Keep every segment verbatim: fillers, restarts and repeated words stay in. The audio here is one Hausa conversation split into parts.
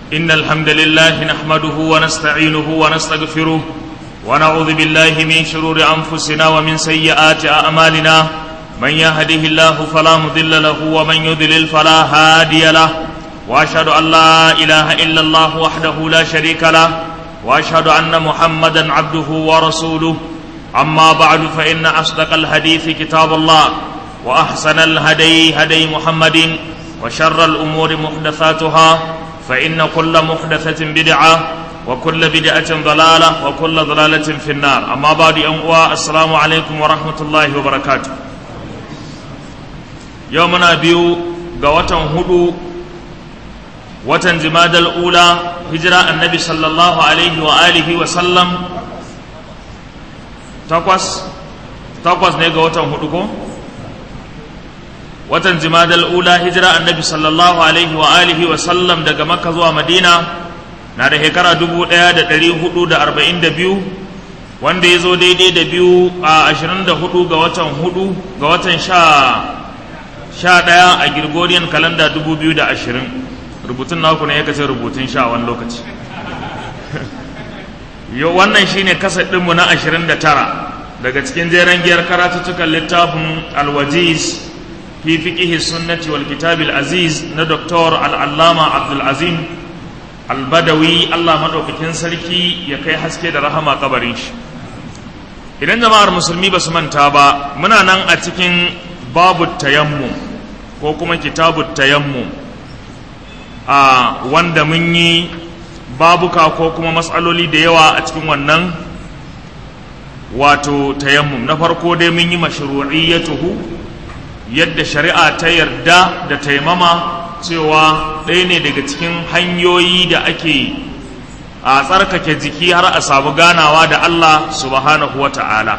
إن الحمد لله نحمده ونستعينه ونستغفره ونعوذ بالله من شرور أنفسنا ومن سيئات أعمالنا من يهده الله فلا مضل له ومن يضلل فلا هادي له وأشهد أن لا إله إلا الله وحده لا شريك له وأشهد أن محمدا عبده ورسوله أما بعد فإن أصدق الحديث كتاب الله وأحسن الهدي هدي محمد وشر الأمور محدثاتها فإن كل محدثة بدعة وكل بدعة ضلالة وكل ضلالة في النار أما بعد أنواع السلام عليكم ورحمة الله وبركاته يومنا بيو قوة هدو وتن جماد الأولى هجرة النبي صلى الله عليه وآله وسلم تقوس تقوس نيجا وتن هدوكم watan jimadal ula hijira annabi sallallahu alaihi wa alihi wa sallam daga makka zuwa madina na da shekara dubu ɗaya da ɗari hudu da arba'in da biyu wanda ya zo daidai da biyu a ashirin da hudu ga watan hudu ga watan sha sha ɗaya a Gregorian kalanda dubu biyu da ashirin rubutun naku ne ya kace rubutun sha wani lokaci wannan shine kasar ɗinmu na ashirin da tara daga cikin jeren giyar karatuttukan littafin alwajiz في فقه السنة والكتاب العزيز ندكتور العلامة عبد العظيم البدوي الله مدوكين سلكي يكي حسكي da rahama kabarin shi idan jama'ar musulmi basu manta ba muna nan a cikin babu tayammum ko kuma kitabut tayammum a wanda mun yi babuka ko kuma mas'aloli da yawa a cikin wannan wato tayammum na farko dai mun yi mashru'iyyatuhu yadda shari'a ta yarda da taimama cewa ɗaya ne daga cikin hanyoyi da ake a tsarkake jiki har a samu ganawa da Allah subhanahu wa ta'ala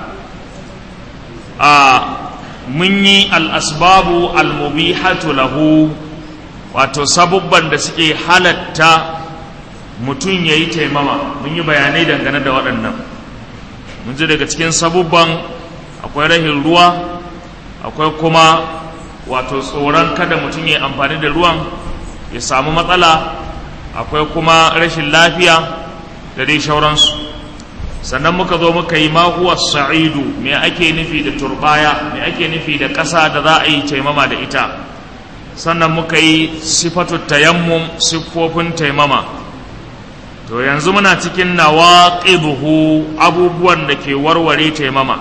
a mun yi al'asbabu al-mubihatu lahu wato sabubban da suke halatta mutum ya yi taimama mun yi bayanai dangane da waɗannan mun ji daga cikin sabubban akwai rahin ruwa akwai kuma wato tsoron kada mutum ya amfani da ruwan ya samu matsala akwai kuma rashin lafiya da dai shauransu sannan muka zo muka yi mahuwa sa'idu me ake nufi da turbaya me ake nufi da ƙasa da za a yi taimama da ita sannan muka yi sifatu tayammum siffofin taimama to yanzu muna cikin nawaqiduhu abubuwan da ke warware taimama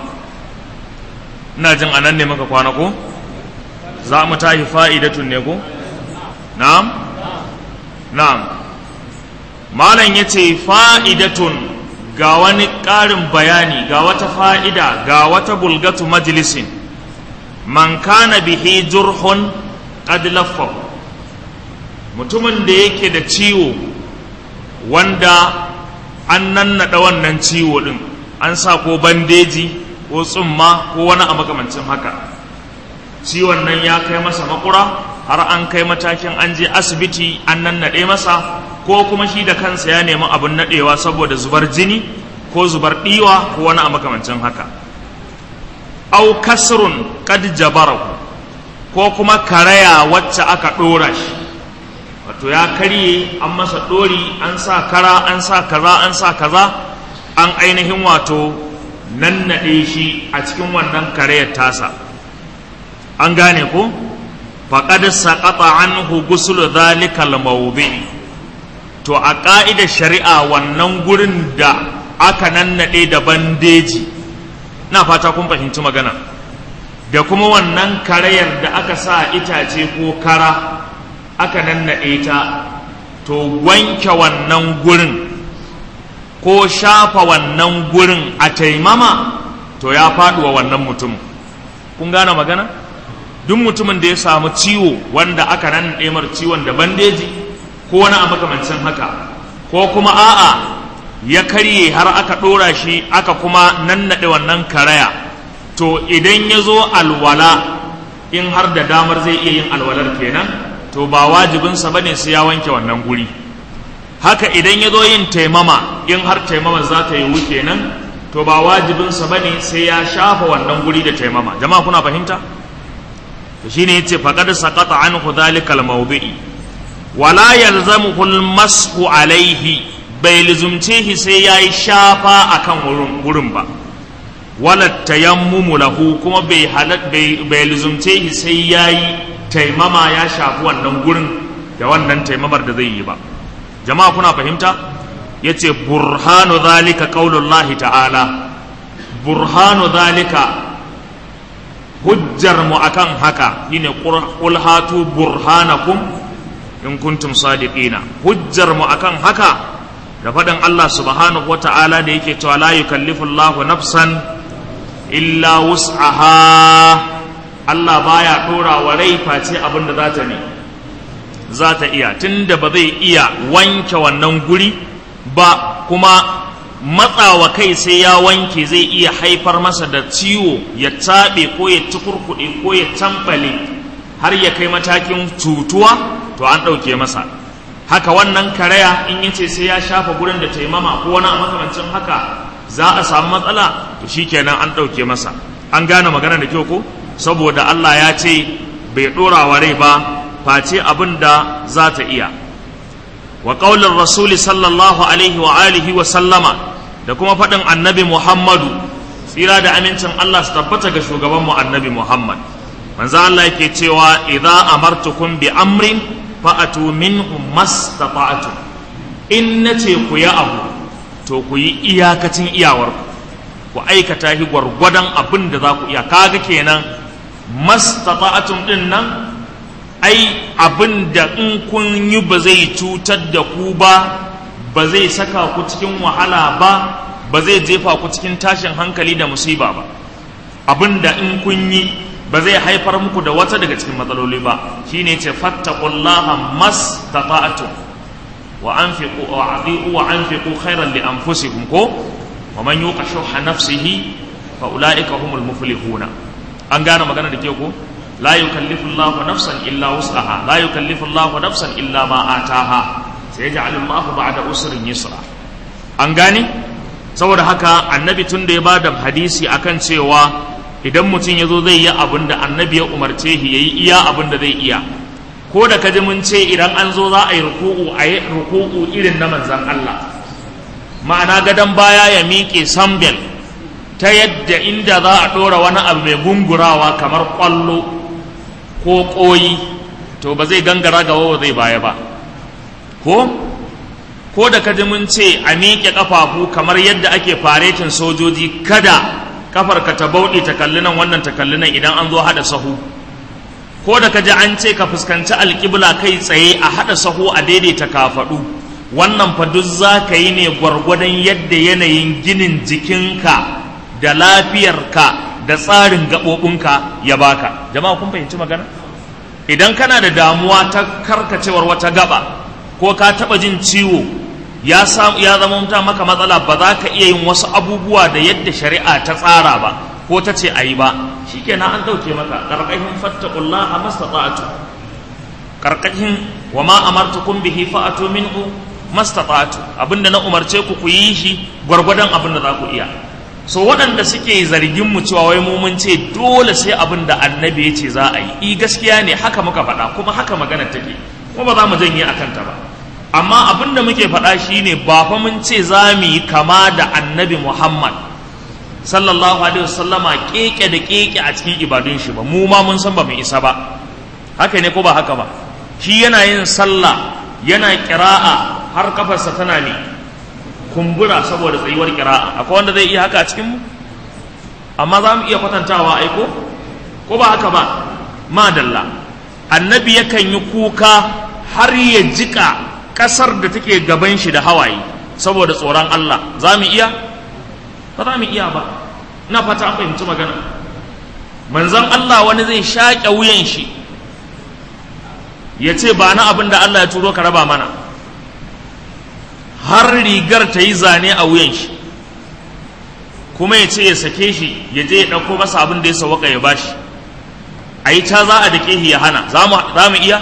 ina jin anan ne maka kwana ko za mu tahi fa'idatun ne ko na'am na'am malam yace fa'idatun ga wani ƙarin bayani ga wata fa'ida ga wata bulgatu majlisin man kana bihi jurhun qad laffa mutumin da yake da ciwo wanda an nannada wannan ciwo din an sa ko bandeji ko tsumma ko wani a makamancin haka ciwon nan ya kai masa makura har an kai matakin an je asibiti an nannaɗe masa ko kuma shi da kansa ya nemi abin naɗewa saboda zubar jini ko zubar ɗiwa ko wani a makamancin haka au kasrun qad jabarahu ko kuma karaya wacce aka ɗora shi wato ya karye an masa ɗori an sa kara an sa kaza an sa kaza an ainihin wato nan naɗe shi a cikin wannan karayar tasa an gane ko faƙad saƙaɗa anhu gusulu zalikal mawdi to a ƙa'idar shari'a wannan gurin da aka nan naɗe da bandeji na fata kun fahimci magana da kuma wannan karayar da aka sa itace ko kara aka nan naɗe ta to wanke wannan gurin ko shafa wannan gurin a taimama to ya faduwa wannan mutum kun gane magana duk mutumin da ya samu ciwo wanda aka nan ɗemar ciwon da bandeji ko wani a makamancin haka ko kuma a'a ya karye har aka ɗora shi aka kuma nannaɗe wannan karaya to idan ya zo alwala in har da damar zai iya yin alwalar kenan to ba wajibinsa bane sai ya wanke wannan guri haka idan ya zo yin taimama in har taimama za ta yi wuke nan to ba wajibinsa ba ne sai ya shafa wannan guri da taimama jama'a kuna fahimta to shi ne ya ce faƙad saƙata an hu zalikal mawdu'i wala yalzamuhu almashu alaihi, bai lizumce shi sai yayi shafa akan wurin wurin ba, wala tayammumu lahu, kuma bai halat bai, bai lizumce shi sai yayi taimama ya shafi wannan gurin da wannan taimamar da zai yi ba. Jama'a kuna fahimta? Yace burhanu zalika qaulullahi ta'ala, burhanu zalika, hujjar mu akan haka shine qul hatu burhanakum in kuntum sadiqina. Hujjar mu akan haka da faɗin Allah subhanahu wata'ala da yake cewa la yukallifu Allahu nafsan illa wus'aha, Allah baya dora wa rai face abin da za ta ne za ta iya, tunda ba zai iya wanke wannan guri ba, kuma matsawa kai sai ya wanke zai iya haifar masa da ciwo, ya taɓe ko ya tukurkuɗe ko ya tambale har ya kai matakin cutuwa, to an ɗauke masa. Haka wannan karaya in yace sai ya shafa gurin da taimama ko wani makamancin haka za a samu matsala, to shikenan an ɗauke masa. An gane magana da kyau ko? Saboda Allah ya ce bai ɗora wa rai ba face abin da za ta iya. Wa qaulin rasuli sallallahu alaihi wa alihi wa sallama, da kuma faɗin annabi Muhammadu, tsira da amincin Allah su tabbata ga shugabanmu annabi Muhammad. Manzo Allah yake cewa idza amartukum bi amrin fa'atu minhu mastata'tum, in nace ku yi abu to ku yi iyakacin iyawarku, ku aikata shi gwargwadon abin da za ku iya. Kaga kenan mastata'tum din nan ai abin da in kun yi ba zai cutar da ku ba, ba zai saka ku cikin wahala ba, ba zai jefa ku cikin tashin hankali da musiba ba, abin da in kun yi ba zai haifar muku da wata daga cikin matsaloli ba, shine ce fattaqullaha mastata'tum wa anfiqu wa ati'u wa anfiqu khairan li anfusikum ko wa man yuqa shuhha nafsihi fa ulaika humul muflihuna. An gane magana da ke ko? La yukallifu Allahu nafsan illa wus'aha, la yukallifu Allahu nafsan illa ma ataha, sayaj'alu Allahu ba'da usrin yusra. An gane? Saboda haka annabi tun da ya bada hadisi akan cewa idan mutum ya zo zai yi abin da annabi ya umarce shi ya yi iya abin da zai iya, ko da kaji mun ce idan an zo za a yi ruku'u a yi ruku'u irin na manzan Allah, ma'ana gadon baya ya miƙe sambel ta yadda inda za a ɗora wani abu mai gungurawa kamar ƙwallo ko ƙoyi to ba zai gangara gaba ba zai baya ba, ko ko da kaji mun ce a miƙe ƙafafu kamar yadda ake faretin sojoji, kada kafar ka ta bauɗe ta kalli nan wannan ta kalli nan idan an zo haɗa sahu, ko da ka ji an ce ka fuskanci alƙibla kai tsaye a haɗa sahu a daidaita kafaɗu, wannan fa duk za ka yi ne gwargwadon yadda yanayin ginin jikinka da lafiyarka da tsarin gaɓoɓinka ya baka. Jama'a kun fahimci magana? Idan kana da damuwa ta karkacewar wata gaba ko ka taɓa jin ciwo ya zama mutum maka matsala, ba za ka iya yin wasu abubuwa da yadda shari'a ta tsara ba ko ta ce a yi ba, shi kenan an ɗauke maka ƙarƙashin fattaqullaha mastata'tu, ƙarƙashin wa ma amartukum bihi fa'atu minhu mastata'tu, abinda na umarce ku ku yi shi gwargwadon abin da za ku iya. So waɗanda suke zargin mu cewa wai mu mun ce dole sai abin da annabi ya ce za a yi, i gaskiya ne haka muka faɗa kuma haka magana take, kuma ba za mu janye a kanta ba. Amma abin da muke faɗa shi ne ba fa mun ce za mu yi kama da annabi Muhammad sallallahu alaihi wasallama keke da keke a cikin ibadun shi ba, mu ma mun san ba mu isa ba. Haka ne ko ba haka ba? Shi yana yin sallah yana kira'a har kafarsa tana ne kumbura saboda tsayuwar kira'a. Akwai wanda zai iya haka a cikin mu? Amma za mu iya kwatantawa aiko ko ba haka ba? Madalla, annabi yakan yi kuka har ya jika kasar da take gaban shi da hawaye saboda tsoron Allah. Za mu iya? Ba za mu iya ba. Ina fata an fahimci magana. Manzon Allah wani zai shaƙe wuyan shi ya ce ba na abin da Allah ya turo ka raba mana, har rigar ta yi zane a wuyan shi, kuma ya ce ya sake shi ya je ya ɗauko masa abin da ya sawaka ya bashi, a yi ta za a dake shi ya hana. Za mu iya?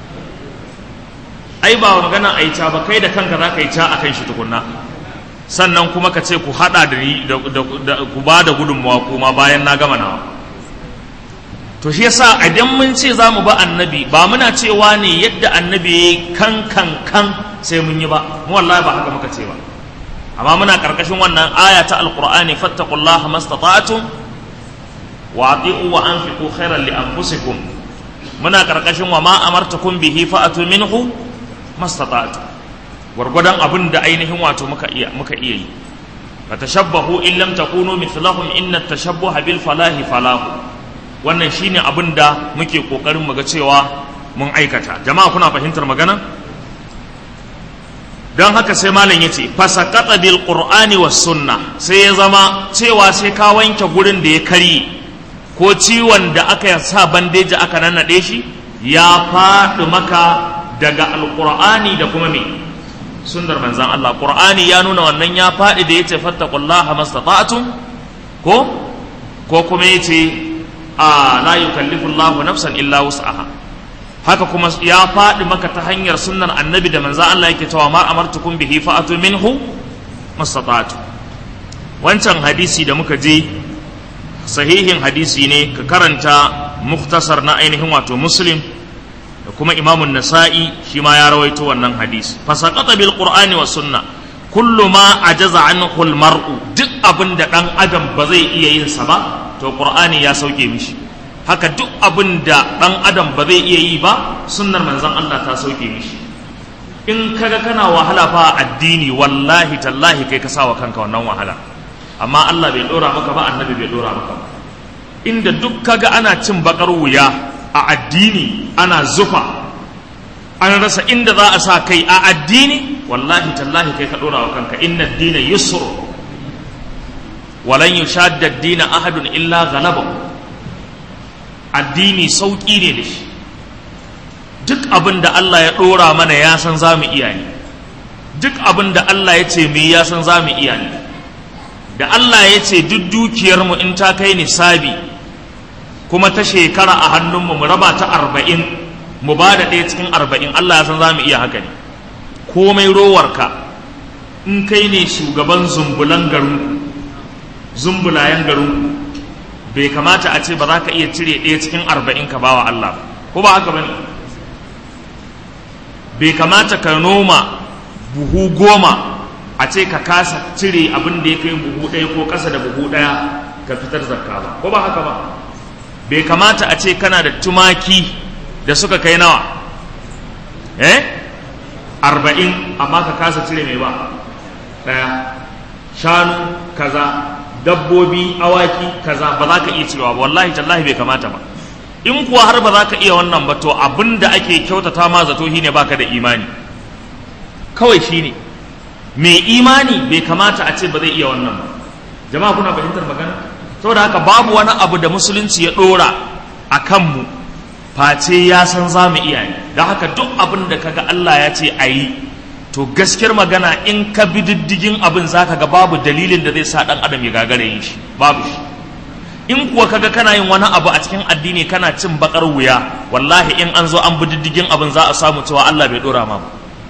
Ai ba magana a yi ta ba, kai da kanka za ka yi ta a kan shi tukunna, sannan kuma ka ce ku haɗa da ni ku ba da gudunmawa kuma bayan na gama nawa. to shi yasa idan mun ce za mu ba annabi ba muna cewa ne yadda annabi ya yi kan kan kan sai mun yi ba, mu wallahi ba haka muka ce ba, amma muna karkashin wannan aya ta alqur'ani fattaqullaha mastata'tum wa ati'u wa anfiqu khairan li anfusikum, muna karkashin wa ma amartukum bihi fa'atu minhu mastata'tum, gwargwadon abin da ainihin wato muka iya muka iya yi. fatashabbahu in lam takunu mithlahum inna at-tashabbuha bil falahi falahu, wannan shine abin da muke kokarin mu ga cewa mun aikata. Jama'a kuna fahimtar magana? don haka sai malam yace fasaqata bil qur'ani was sunna, sai ya zama cewa sai ka wanke gurin da ya karye ko ciwon da aka sa bandeji aka nannade shi ya faɗi maka daga alqur'ani da kuma me sunnar manzan Allah. Qur'ani ya nuna wannan ya faɗi da yace fattaqullaha mastata'tum ko ko kuma yace a la yukallifu Allahu nafsan illa wus'aha, haka kuma ya faɗi maka ta hanyar sunnar annabi da manzan Allah yake cewa ma amartukum bihi fa'atu minhu mastata'tum. Wancan hadisi da muka je sahihin hadisi ne, ka karanta muktasar na ainihin wato Muslim da kuma imamun nasa'i shi ma ya rawaito wannan hadisi. fasaqata bil qur'ani was sunna kullu ma ajaza anhu al mar'u, duk abin da dan adam ba zai iya yin sa ba to qur'ani ya sauke mishi, haka duk abin da dan adam ba zai iya yi ba sunnar manzon Allah ta sauke mishi. in kaga kana wahala fa addini wallahi tallahi kai ka sawa kanka wannan wahala, amma Allah bai dora maka ba, annabi bai dora maka ba. inda duk kaga ana cin bakar wuya a addini, ana zufa, an rasa inda za a sa kai a addini, wallahi tallahi kai ka dora wa kanka. inna ad-dina yusr walan yushadda ad-dina ahadun illa ghalabahu, addini sauki ne da shi, duk abin da Allah ya dora mana ya san za mu iya ne, duk abin da Allah ya ce mu ya san za mu iya ne. da Allah ya ce duk dukiyarmu in ta kai nisabi kuma ta shekara a hannunmu mu raba ta arba'in mu ba da ɗaya cikin arba'in, Allah ya san za mu iya haka ne. komai rowarka in kai ne shugaban zumbulan garin zumbulayen garin bai kamata a ce ba za ka iya cire ɗaya cikin arba'in ka ba wa Allah ba, ko ba haka ba ne? bai kamata ka noma buhu goma a ce ka kasa cire abin da ya kai buhu ɗaya ko ƙasa da buhu ɗaya ka fitar zakka ba, ko ba haka ba? bai kamata a ce kana da tumaki da suka kai nawa eh arba'in amma ka kasa cire mai ba ɗaya, shanu kaza, dabbobi awaki kaza ba za ka iya cirewa ba, wallahi tallahi bai kamata ba. in kuwa har ba za ka iya wannan ba to abinda ake kyautata ma zato shine baka da imani kawai, shine mai imani bai kamata a ce ba zai iya wannan ba. jama'a kuna fahimtar magana? saboda haka babu wani abu da musulunci ya dora a kanmu face ya san za mu iya ne. don haka duk abin da kaga Allah ya ce a yi to gaskiyar magana in ka bi diddigin abin za ka ga babu dalilin da zai sa ɗan adam ya gagara yin shi, babu shi. in kuwa kaga kana yin wani abu a cikin addini kana cin bakar wuya, wallahi in an zo an bi diddigin abin za a samu cewa Allah bai dora ma ba,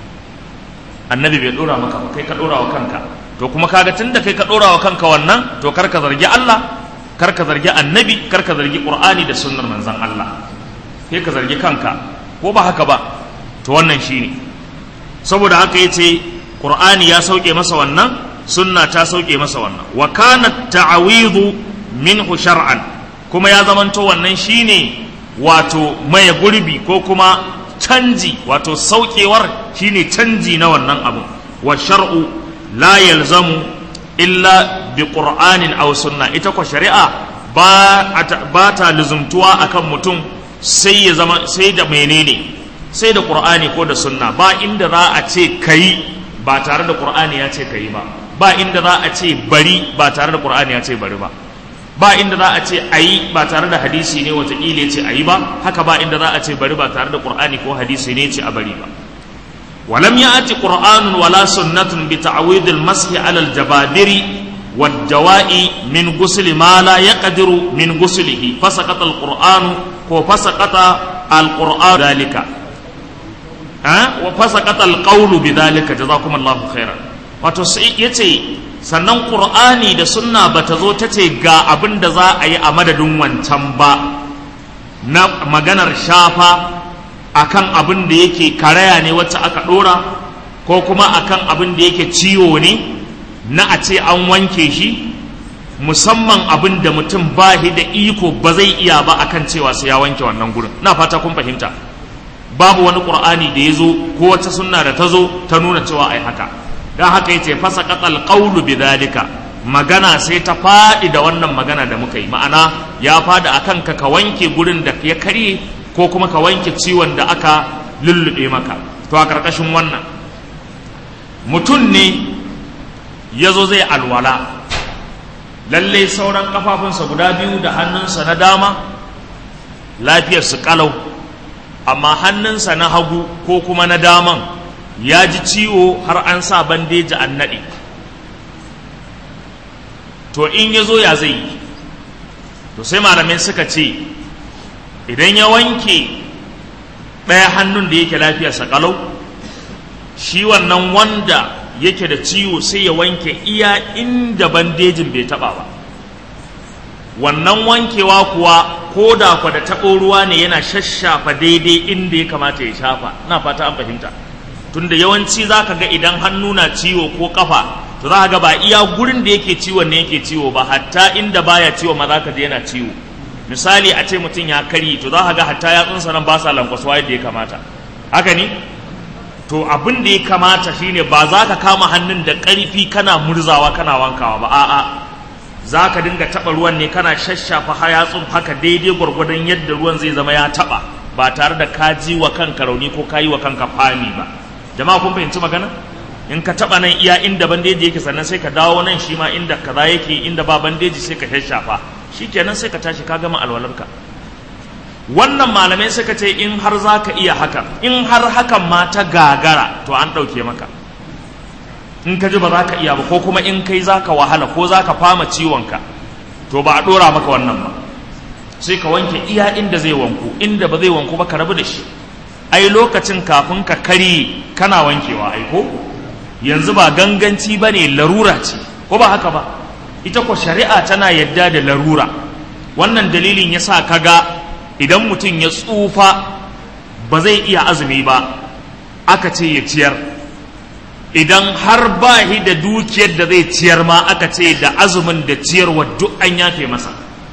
annabi bai dora maka ba, kai ka dora wa kanka. to kuma kaga tunda kai ka dora wa kanka wannan, to kar ka zargi Allah, kar ka zargi annabi, kar ka zargi Qur'ani da sunnar manzon Allah, sai ka zargi kanka, ko ba haka ba? to wannan shine. saboda haka yace Qur'ani ya sauke masa wannan, sunna ta sauke masa wannan. wa kana ta'awidhu minhu shar'an, kuma ya zamanto wannan shine wato maye gurbi ko kuma canji, wato saukewar shine canji na wannan abu. wa shar'u la yalzamu illa bi qur'anin aw sunna, ita ko shari'a ba ba ta luzumtuwa akan mutum sai ya zama sai da menene, sai da qur'ani ko da sunna. ba inda za a ce kai ba tare da qur'ani ya ce kai ba, ba inda za a ce bari ba tare da qur'ani ya ce bari ba, ba inda za a ce ayi ba tare da hadisi ne watakila ya ce ayi ba, haka ba inda za a ce bari ba tare da qur'ani ko hadisi ne ya ce a bari ba. walam ya'ti qur'anun wala sunnatun bi ta'wid al-masih 'ala al-jababiri wad-dawa'i min ghusl ma la yaqdiru min ghuslihi fasaqata al-qur'an ko fasaqata al-qur'an dalika ha wa fasaqata al-qawlu bidhalika jazakumullahu khairan. wato sai yace sannan qur'ani da sunna bata zo tace ga abin da za a yi a madadin wancan ba, na maganar shafa akan abin da yake karaya ne wacce aka ɗora, ko kuma akan abin da yake ciwo ne na a ce an wanke shi, musamman abin da mutum ba shi da iko ba zai iya ba akan cewa sai ya wanke wannan gurin. Na fata kun fahimta. Babu wani qur'ani da ya zo ko wata sunna da ta zo ta nuna cewa ai haka. Dan haka yace fasaqatal qawlu bidhalika, magana sai ta faɗi da wannan magana da muka yi. Ma'ana ya faɗi akan ka ka wanke gurin da ya karye ko kuma ka wanke ciwon da aka lullube maka. To a karkashin wannan mutum ne ya zo zai alwala, lallai sauran kafafunsa guda biyu da hannunsa na dama lafiyarsu kalau, amma hannunsa na hagu ko kuma na daman ya ji ciwo har an sa bandeji an naɗe. To in ya zo ya zai yi? To sai malamai suka ce idan ya wanke ɗaya hannun da yake lafiyarsa kalau, shi wannan wanda yake da ciwo sai ya wanke iya inda bandejin bai taba ba. Wannan wankewa kuwa ko da kwa da taɓo ruwa ne yana shashafa daidai inda ya kamata ya shafa. Na fata an fahimta. Tunda yawanci za ka ga idan hannu na ciwo ko kafa, to za ka ga ba iya gurin da yake ciwon ne yake ciwo ba, hatta inda baya ciwo ma za ka je yana ciwo. Misali a ce mutum ya kari, to za ka ga hatta yatsunsa nan ba sa lankwasuwa yadda ya kamata. Haka ne? To abin da ya kamata shine ba za ka kama hannun da ƙarfi kana murzawa kana wankawa ba, a'a za ka dinga taɓa ruwan ne kana shashafa hayatsun haka daidai gwargwadon yadda ruwan zai zama ya taɓa, ba tare da ka ji wa kanka rauni ko ka yi wa kanka fami ba. Jama'a kun fahimci magana? In ka taɓa nan iya inda bandeji yake, sannan sai ka dawo nan shi ma inda kaza yake, inda ba bandeji sai ka shashafa, shikenan sai ka tashi ka gama alwalarka. Wannan malamai suka ce in har za ka iya hakan, in har hakan ma ta gagara, to an ɗauke maka. In ka ji ba za ka iya ba, ko kuma in kai za ka wahala ko za ka fama ciwonka, to ba a ɗora maka wannan ba. Sai ka wanke iya inda zai wanku, inda ba zai wanku ba ka rabu da shi. Ai lokacin kafin ka kari kana wankewa ai ko? Yanzu ba ganganci ba ne, larura ce, ko ba haka ba? Ita ko shari'a tana yadda da larura. Wannan dalilin ya sa ka ga idan mutum ya tsufa ba zai iya azumi ba, aka ce ya ciyar. Idan har ba shi da dukiyar da zai ciyar ma, aka ce da azumin da ciyarwa duk an yafe masa,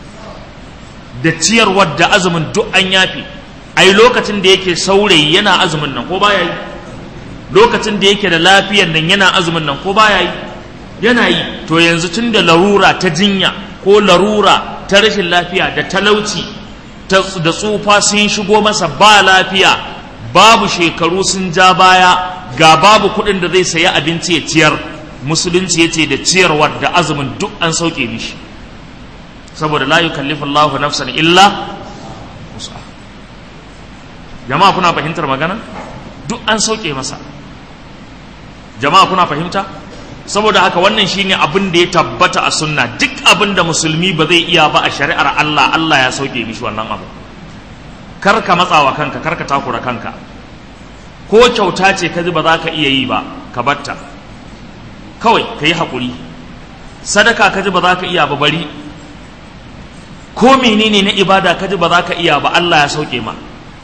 da ciyarwa da azumin duk an yafe. Ai lokacin da yake saurayi yana azumin nan ko baya yi? Lokacin da yake da lafiyar nan yana azumin nan ko baya yi? Yana yi. To yanzu tun da larura ta jinya ko larura ta rashin lafiya da talauci da tsufa sun shigo masa, ba lafiya, babu shekaru sun ja baya, ga babu kuɗin da zai sayi abinci ya ciyar, musulunci ya ce da ciyarwar da azumin duk an sauke mishi, saboda la yukallifu Allahu nafsan illa wus'aha. Jama'a kuna fahimtar magana? Duk an sauke masa. Jama'a kuna fahimta? Saboda haka wannan shine abin da ya tabbata a sunna. Duk abin da musulmi ba zai iya ba a shari'ar Allah, Allah ya sauke mishi wannan abu. Kar ka matsawa kanka, kar ka takura kanka. Ko kyauta ce ka ji ba za ka iya yi ba, ka batta. Kawai ka yi haƙuri. Sadaka ka ji ba za ka iya ba, bari. Ko menene na ibada ka ji ba za ka iya ba, Allah ya sauke ma.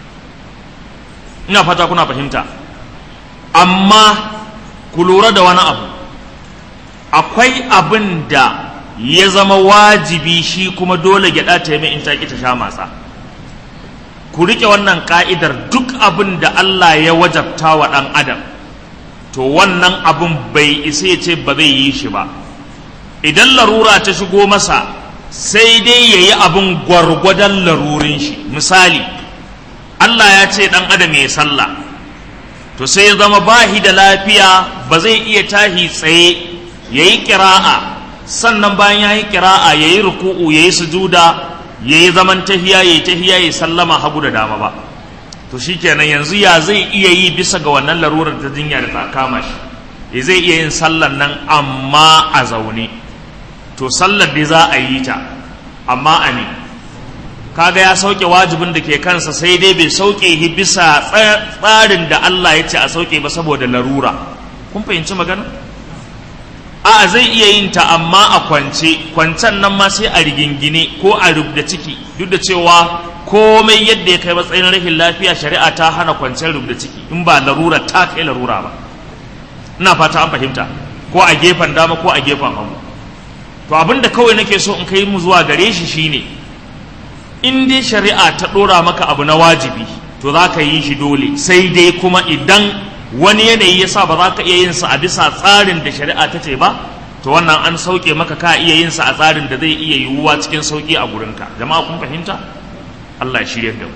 Ina fata kuna fahimta. Amma ku lura da wani abu. Akwai abin da ya zama wajibi shi kuma dole gyaɗa ta yi in ta ƙi ta sha matsa. Ku riƙe wannan ƙa'idar, duk abin da Allah ya wajabta wa ɗan adam, to wannan abin bai isa ya ce ba zai yi shi ba. Idan larura ta shigo masa, sai dai ya yi abin gwargwadon larurin shi. Misali, Allah ya ce ɗan adam ya sallah, to sai ya zama bahi da lafiya, ba zai iya tahi tsaye ya yi ƙira'a, sannan bayan ya yi ƙira'a ya yi ruku'u, ya yi sujuda, ya yi zaman tahiya, ya yi tahiya, ya sallama hagu da dama ba. To shi kenan yanzu ya zai iya yi bisa ga wannan larurar ta jinya da ta kama shi? Ya zai iya yin sallar nan amma a zaune. To sallar dai za a yi ta, amma a ne. Kaga ya sauke wajibin da ke kansa, sai dai bai sauke shi bisa tsarin da Allah ya ce a sauke ba saboda larura. Kun fahimci magana? A zai iya yin ta amma a kwance, kwancen nan ma sai a rigingine ko a rubda ciki, duk da cewa komai yadda ya kai matsayin rashin lafiya shari'a ta hana kwanciyar rubda ciki in ba larura ta kai larura ba. Ina fata an fahimta, ko a gefen dama ko a gefen hagu. To abinda kawai nake so in kai mu zuwa gare shi shine, in dai shari'a ta ɗora maka abu na wajibi to za ka yi shi dole, sai dai kuma idan wani yanayi ya sa ba za ka iya yin sa a bisa tsarin da shari'a ta ce ba, to wannan an sauke maka ka iya yin sa a tsarin da zai iya yiwuwa cikin sauki a gurinka. Jama'a kun fahimta? Allah ya shirye da mu.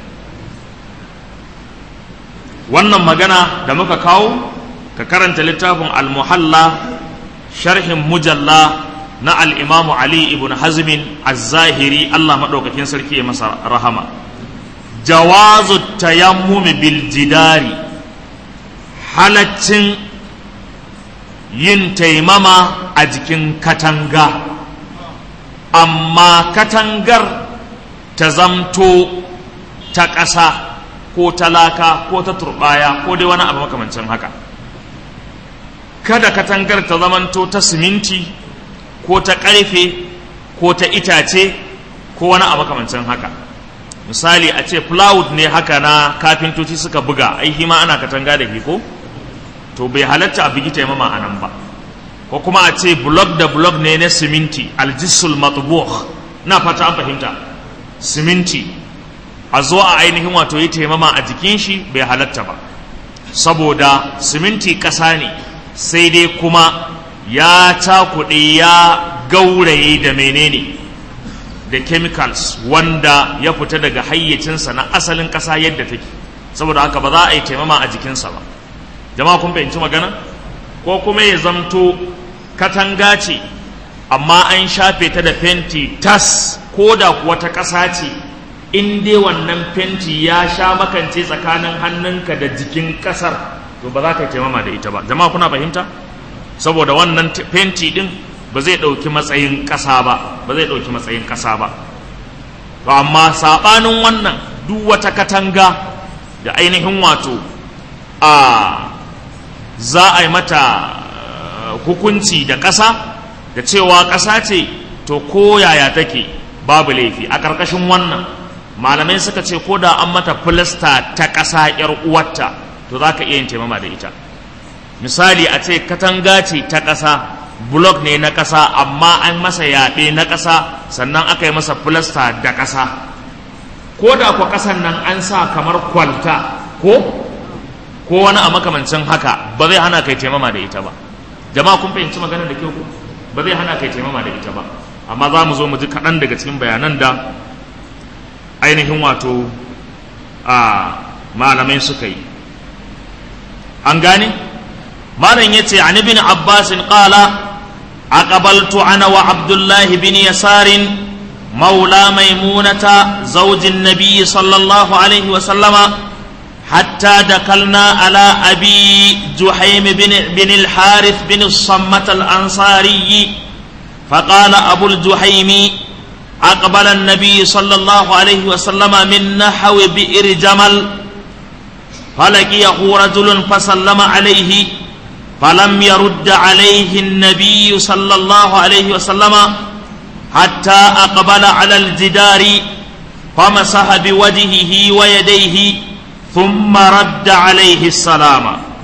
Wannan magana da muka kawo, ka karanta littafin al-muhalla sharhin mujalla na al-imamu Ali ibn Hazmin az-Zahiri, Allah madaukakin sarki ya masa rahama. Jawazu tayammumi bil jidari, halaccin yin taimama a jikin katanga, amma katangar ta zamto ta ƙasa ko ta laka ko ta turɓaya ko dai wani abu makamancin haka. Kada katangar ta zamanto ta siminti ko ta ƙarfe ko ta itace ko wani abu makamancin haka. Misali a ce plywood ne haka na kafintoci suka buga, ai ma ana katanga da ko, to bai halatta a bigi taimama a nan ba. Ko kuma a ce block da block ne na siminti, aljisul matbukh, na fata an fahimta, siminti a zo a ainihin wato yi taimama a jikin shi bai halatta ba, saboda siminti ƙasa ne, sai dai kuma ya cakuɗe ya gauraye da menene da chemicals wanda ya fita daga hayyacinsa na asalin ƙasa yadda take, saboda haka ba za a yi taimama a jikinsa ba. Jama'a kun fahimci magana? Ko kuma ya zamto katanga ce amma an shafe ta da fenti tas, ko da kuwa ta ƙasa ce, in dai wannan fenti ya sha makance tsakanin hannunka da jikin ƙasar, to ba za ka yi taimama da ita ba. Jama'a kuna fahimta? Saboda wannan fenti din ba zai ɗauki matsayin ƙasa ba, ba zai ɗauki matsayin ƙasa ba. To amma saɓanin wannan, duk wata katanga da ainihin wato a za a yi mata hukunci da ƙasa da cewa ƙasa ce, to ko yaya take babu laifi. A ƙarƙashin wannan malamai suka ce ko da an mata filasta ta ƙasa ‘yar uwarta, to za ka iya yin taimama da ita. Misali a ce katanga ce ta ƙasa, blok ne na ƙasa, amma an masa yaɓe na ƙasa sannan aka yi masa filasta da ƙasa, ko da kuwa ƙasan nan an sa kamar kwalta ko ko wani a makamancin haka, ba zai hana kai taimama da ita ba. Jama'a kun fahimci maganar da kyau ko? Ba zai hana kai taimama da ita ba. Amma za mu zo mu ji kaɗan daga cikin bayanan da ainihin wato a malamai suka yi. An gane? Malam ya ce, an ibn Abbas qala aqbaltu ana wa Abdullah bin Yasar maula Maimunata zawjin Nabi sallallahu alaihi wa sallama حتى دخلنا على أبي جحيم بن, بن الحارث بن الصمة الأنصاري فقال أبو الجحيم أقبل النبي صلى الله عليه وسلم من نحو بئر جمل فلقيه رجل فسلم عليه فلم يرد عليه النبي صلى الله عليه وسلم حتى أقبل على الجدار فمسح بوجهه ويديه ثم رد عليه السلام.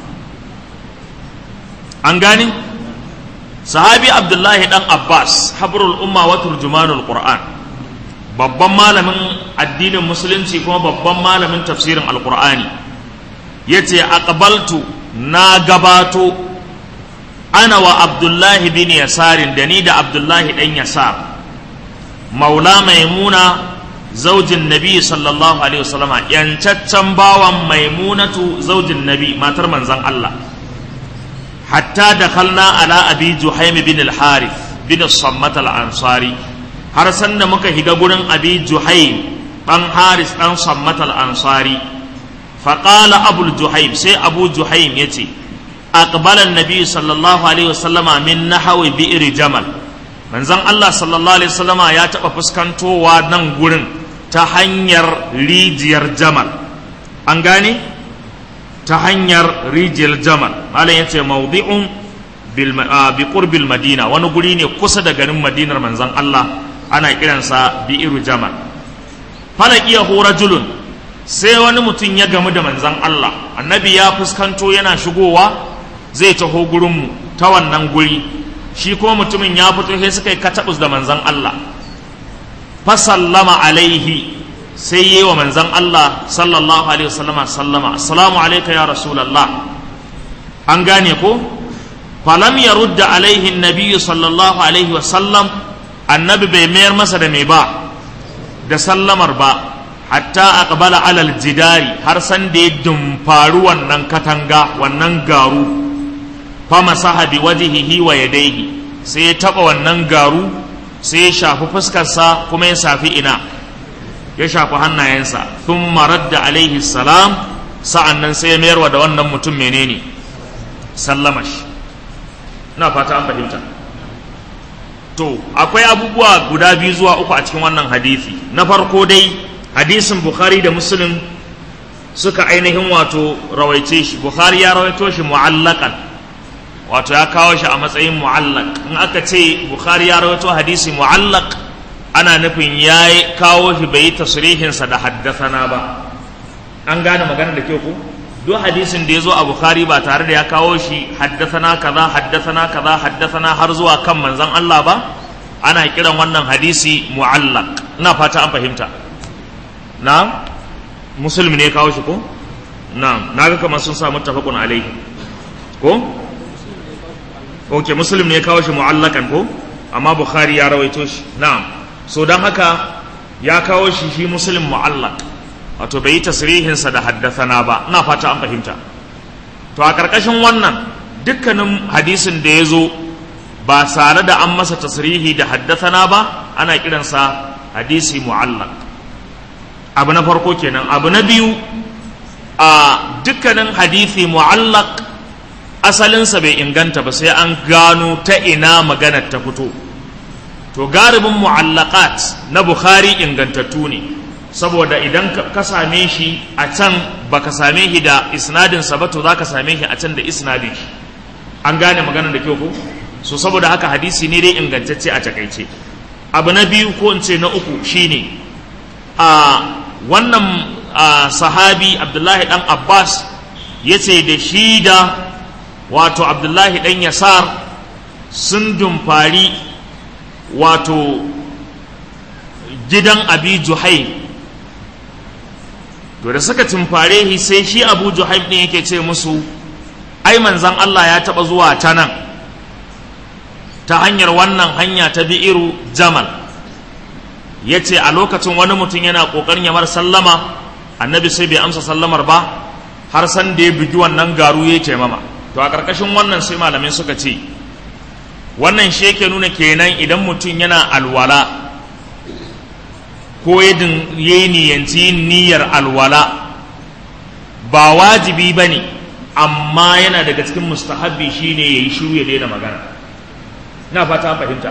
an gane sahabi Abdullahi dan Abbas habrul umma wa turjumanul Qur'an, babban malamin addinin musulunci kuma babban malamin tafsirin alqur'ani, yace aqbaltu, na gabato, ana wa Abdullahi bin Yasarin, da ni da Abdullahi dan Yasar, maula Maimuna zaujin nabi sallallahu alaihi wasallama, yancaccen bawan Maimunatu zaujin nabi, matar manzon Allah. Hatta da kalna ala abi Juhaim bin al-Harith bin Sammat al-Ansari, har san da muka higa gurin abi Juhaim dan Haris dan Sammat al-Ansari. Faqala Abu Juhaim, sai Abu Juhaim yace, aqbala an-nabi sallallahu alaihi wasallama min nahwi bi'r Jamal. Manzon Allah sallallahu alaihi wasallama ya taba fuskantowa nan gurin ta hanyar rijiyar Jamal. An gane? Ta hanyar rijiyar Jamal. Malam yace mawdi'un bil bi qurbil Madina, wani guri ne kusa da garin Madinar manzon Allah, ana kiransa bi'ru Jamal. falaqiyahu rajulun, sai wani mutum ya gamu da manzon Allah, annabi ya fuskanto yana shigowa zai taho gurinmu ta wannan guri, shi ko mutumin ya fito sai suka yi katabus da manzon Allah. Fa sallama alaihi, sai yi wa manzon Allah sallallahu alaihi wasallama sallama, assalamu alayka ya rasulullah. An gane ko? Falam yarudda alaihi nabiyyu sallallahu alaihi wasallam, annabi bai mayar masa da mai ba da sallamar ba, hatta aqbala alal jidari, har san da ya dumfaru wannan katanga, wannan garu. Fa masaha bi wajhihi wa yadayhi, sai ya taba wannan garu, sai ya shafi fuskarsa kuma ya shafi ina, ya shafi hannayensa. Thumma radda alaihi salam, sa'annan sai ya mayarwa da wannan mutum menene sallamashi. Ina fata an fahimta. To akwai abubuwa guda biyu zuwa uku a cikin wannan hadisi. Na farko dai hadisin Bukhari da Muslim suka ainihin wato rawaice shi. Bukhari ya rawaito shi mu'allaqan, wato ya kawo shi a matsayin mu'allaq. In aka ce Bukhari ya rawaito hadisi mu'allaq, ana nufin ya kawo shi bai tasrihin sa da haddathana ba. An gane magana da kyau ko? Duk hadisin da ya zo a Bukhari ba tare da ya kawo shi haddathana kaza haddathana kaza haddathana har zuwa kan manzon Allah ba, ana kiran wannan hadisi mu'allaq. Ina fata an fahimta. Na'am, Muslim ne ya kawo shi ko? Na'am, naga kamar sun sa muttafaqun alaihi ko? Okay, Muslim ne ya kawo shi mu'allakan ko? Amma Bukhari ya rawaito shi. Na'am. So dan haka ya kawo shi shi Muslim mu'allaq, wato bai yi tasrihinsa da haddathana ba. Ina fata an fahimta. To a karkashin wannan dukkanin hadisin da ya zo ba tare da an masa tasrihi da haddathana ba, ana kiransa hadisi mu'allaq. Abu na farko kenan. Abu na biyu, a dukkanin hadisi mu'allaq asalinsa bai inganta ba sai an gano ta ina maganar ta fito. To garibin mu'allaqat na Bukhari ingantattu ne, saboda idan ka same shi a can baka same shi da isnadinsa ba, to za ka same shi a can da isnadin shi. An gane maganar da kyau ko? So saboda haka hadisi ne dai ingantacce a takaice. Abu na biyu ko in ce na uku shine a wannan sahabi Abdullahi dan Abbas yace da shi da wato Abdullahi dan Yasar sun dumfari wato gidan Abi Juhaym. To da suka tumfare shi sai shi Abu Juhaym din yake ce musu, ai manzon Allah ya taba zuwa ta nan ta hanyar wannan hanya ta bi'iru Jamal. Yace a lokacin wani mutum yana kokarin ya mar sallama, annabi sai bai amsa sallamar ba har san da ya bugi wannan garu ya ce mama. To a karkashin wannan sai malamai suka ce wannan shi yake nuna kenan idan mutum yana alwala ko yadin yayi niyanci niyyar alwala, ba wajibi bane, amma yana daga cikin mustahabbi shine yayi shiru ya daina magana. Ina fata an fahimta,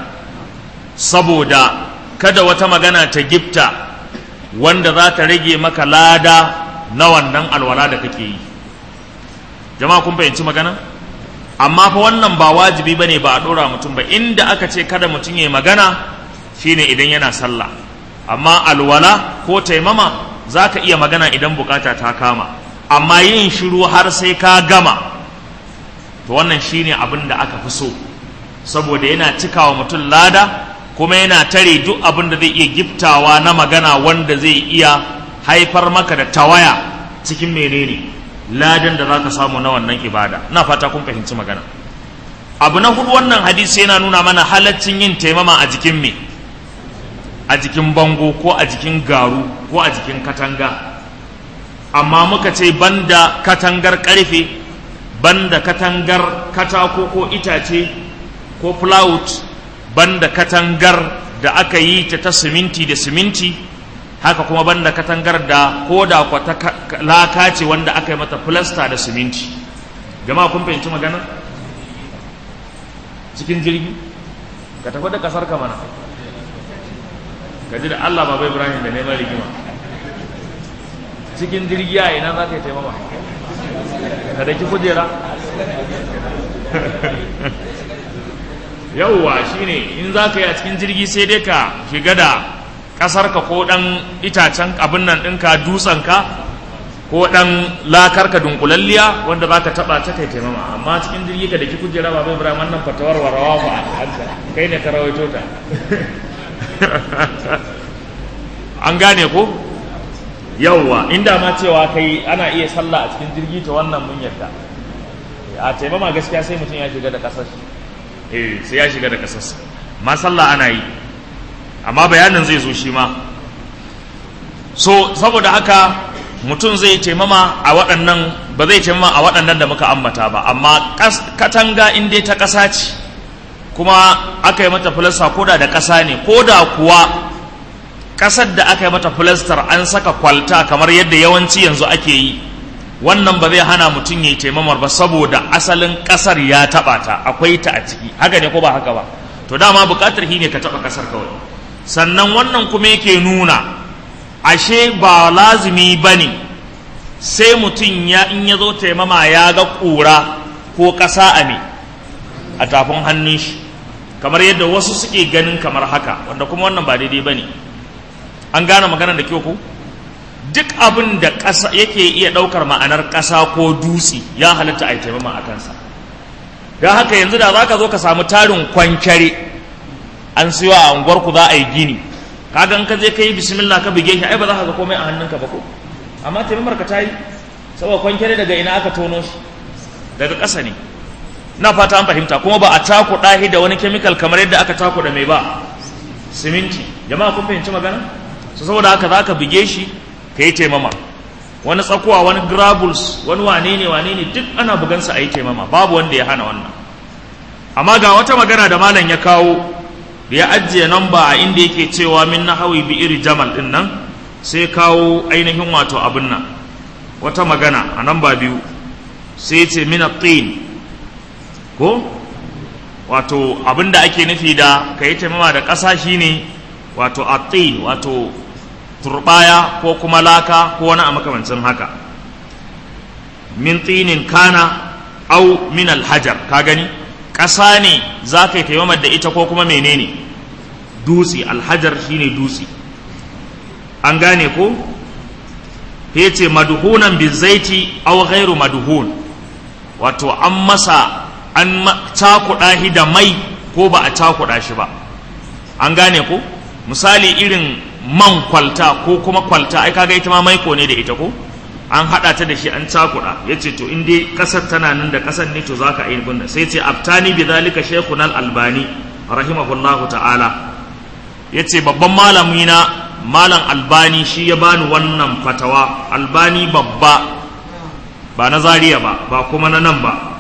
saboda kada wata magana ta gifta wanda za ta rage maka lada na wannan alwala da kake yi. Jama'a kun fahimci magana? Amma fa wannan ba wajibi bane, ba a dora mutum ba. Inda aka ce kada mutum yayi magana shine idan yana sallah, amma alwala ko taimama za ka iya magana idan bukata ta kama, amma yin shiru har sai ka gama, to wannan shine abin da aka fi so, saboda yana cikawa mutum lada kuma yana tare duk abin da zai iya giftawa na magana wanda zai iya haifar maka da tawaya cikin menene ladan da za ka samu na wannan ibada. Ina fata kun fahimci magana. Abu na hudu, wannan hadisi yana nuna mana halaccin yin taimama a jikin me a jikin bango ko a jikin garu ko a jikin katanga, amma muka ce banda katangar karfe, banda katangar katako ko itace ko plywood, banda katangar da aka yi ta ta siminti da siminti, haka kuma banda katangar da ko da kwata laka ce wanda aka yi mata filasta da siminti. Jama'a kun fahimci magana? Cikin jirgi ka tafi da kasar ka mana, ka ji da Allah baba Ibrahim da neman rigima. Cikin jirgi a ina za ka yi taimama? Ka daki kujera? Yauwa shine in za ka yi a cikin jirgi sai dai ka shiga da ƙasarka ko ɗan itacen abin nan ɗinka dutsenka ko ɗan lakarka dunkulalliya wanda za ka taɓa ta kai taimama, amma cikin jirgi ka da ki kujera ba bai bira wannan fatawar warawa ba a kai ne ka rawaito ta an gane ko yawwa inda ma cewa kai ana iya sallah a cikin jirgi ta wannan mun yarda. A taimama gaskiya sai mutum ya shiga da ƙasar eh sai ya shiga da ƙasar ma sallah ana yi, amma bayanin zai zo shi ma. So saboda haka mutum zai taimama a waɗannan, ba zai taimama a waɗannan da muka ambata ba, amma katanga in dai ta ƙasa ce kuma aka yi mata filasta ko da da ƙasa ne, ko da kuwa ƙasar da aka yi mata filastar an saka kwalta kamar yadda yawanci yanzu ake yi, wannan ba zai hana mutum ya yi taimamar ba saboda asalin ƙasar ya taɓa ta, akwai ta a ciki. Haka ne ko ba haka ba? To dama buƙatar shi ne ka taɓa ƙasar kawai. Sannan wannan kuma yake nuna ashe ba lazimi ba ne sai mutum ya in ya zo taimama ya ga ƙura ko ƙasa a me a tafin hannun shi, kamar yadda wasu suke ganin kamar haka, wanda kuma wannan ba daidai ba ne. An gane maganar da kyau ko? Duk abin da ƙasa yake iya ɗaukar ma'anar ƙasa ko dutse ya halatta a yi taimama a kansa. Don haka yanzu da za ka zo ka samu tarin kwankare an siyo a unguwarku za a yi gini, kaga in ka je ka yi bismillah ka buge shi ai ba za ka ga komai a hannunka ba ko, amma taimamar ka ta yi saboda kwankere daga ina aka tono shi, daga ƙasa ne. Na fata an fahimta, kuma ba a takuɗa shi da wani kemikal kamar yadda aka takuɗa mai ba siminti. Jama'a kun fahimci magana? So saboda haka za ka buge shi ka yi taimama, wani tsakuwa, wani grabules, wani wane ne wane ne duk ana bugansa a yi taimama, babu wanda ya hana wannan. Amma ga wata magana da malam ya kawo da ya ajiye namba a inda yake cewa min na hawi bi iri jamal din nan, sai kawo ainihin wato abin nan wata magana a namba biyu, sai ce min at-tin ko wato abin da ake nufi da ka yi taimama da ƙasa shine wato at-tin, wato turbaya ko kuma laka ko wani a makamancin haka. Min tinin kana au min alhajar, ka gani ƙasa ne za ka yi taimamar da ita ko kuma menene dutse, alhajar shine dutse. An gane ko? Ya ce maduhunan bizaiti au ghairu maduhun, wato an masa an cakuɗa shi da mai ko ba a cakuɗa shi ba. An gane ko? Misali irin man kwalta ko kuma kwalta, ai kaga ita ma maiko ne da ita ko, an hada ta da shi an cakuda. Yace to in dai kasar tana nan da kasar ne to zaka yi bunna. Sai ce aftani bi zalika shaykhuna al-albani rahimahullahu ta'ala, yace babban malami na malam albani shi ya bani wannan fatawa. Albani babba, ba na Zaria ba ba kuma na nan ba,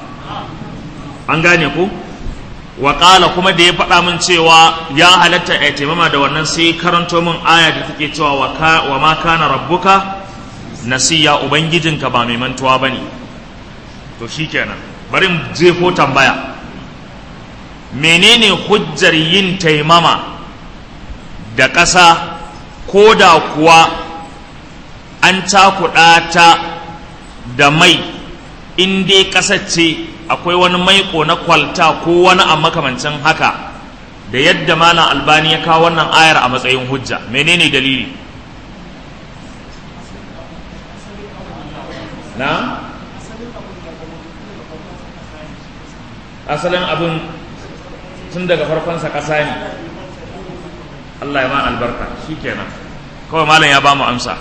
an gane ko? Waƙala kuma da ya faɗa min cewa ya halatta a taimama da wannan, sai karanto min aya da take cewa wa ma kana rabbuka nasiya, ubangijinka ba mai mantuwa bane. To shikenan, bari mu jefo tambaya, menene hujjar yin taimama da ƙasa ko da kuwa an cakuɗa ta da mai, in dai ƙasar ce akwai wani maiko na kwalta ko wani a makamancin haka, da yadda malam albani ya kawo wannan ayar a matsayin hujja? Menene dalili? Na asalin abin tun daga farkonsa ƙasa ne. Allah ya ma albarka, shikenan kawai malam ya ba mu amsa.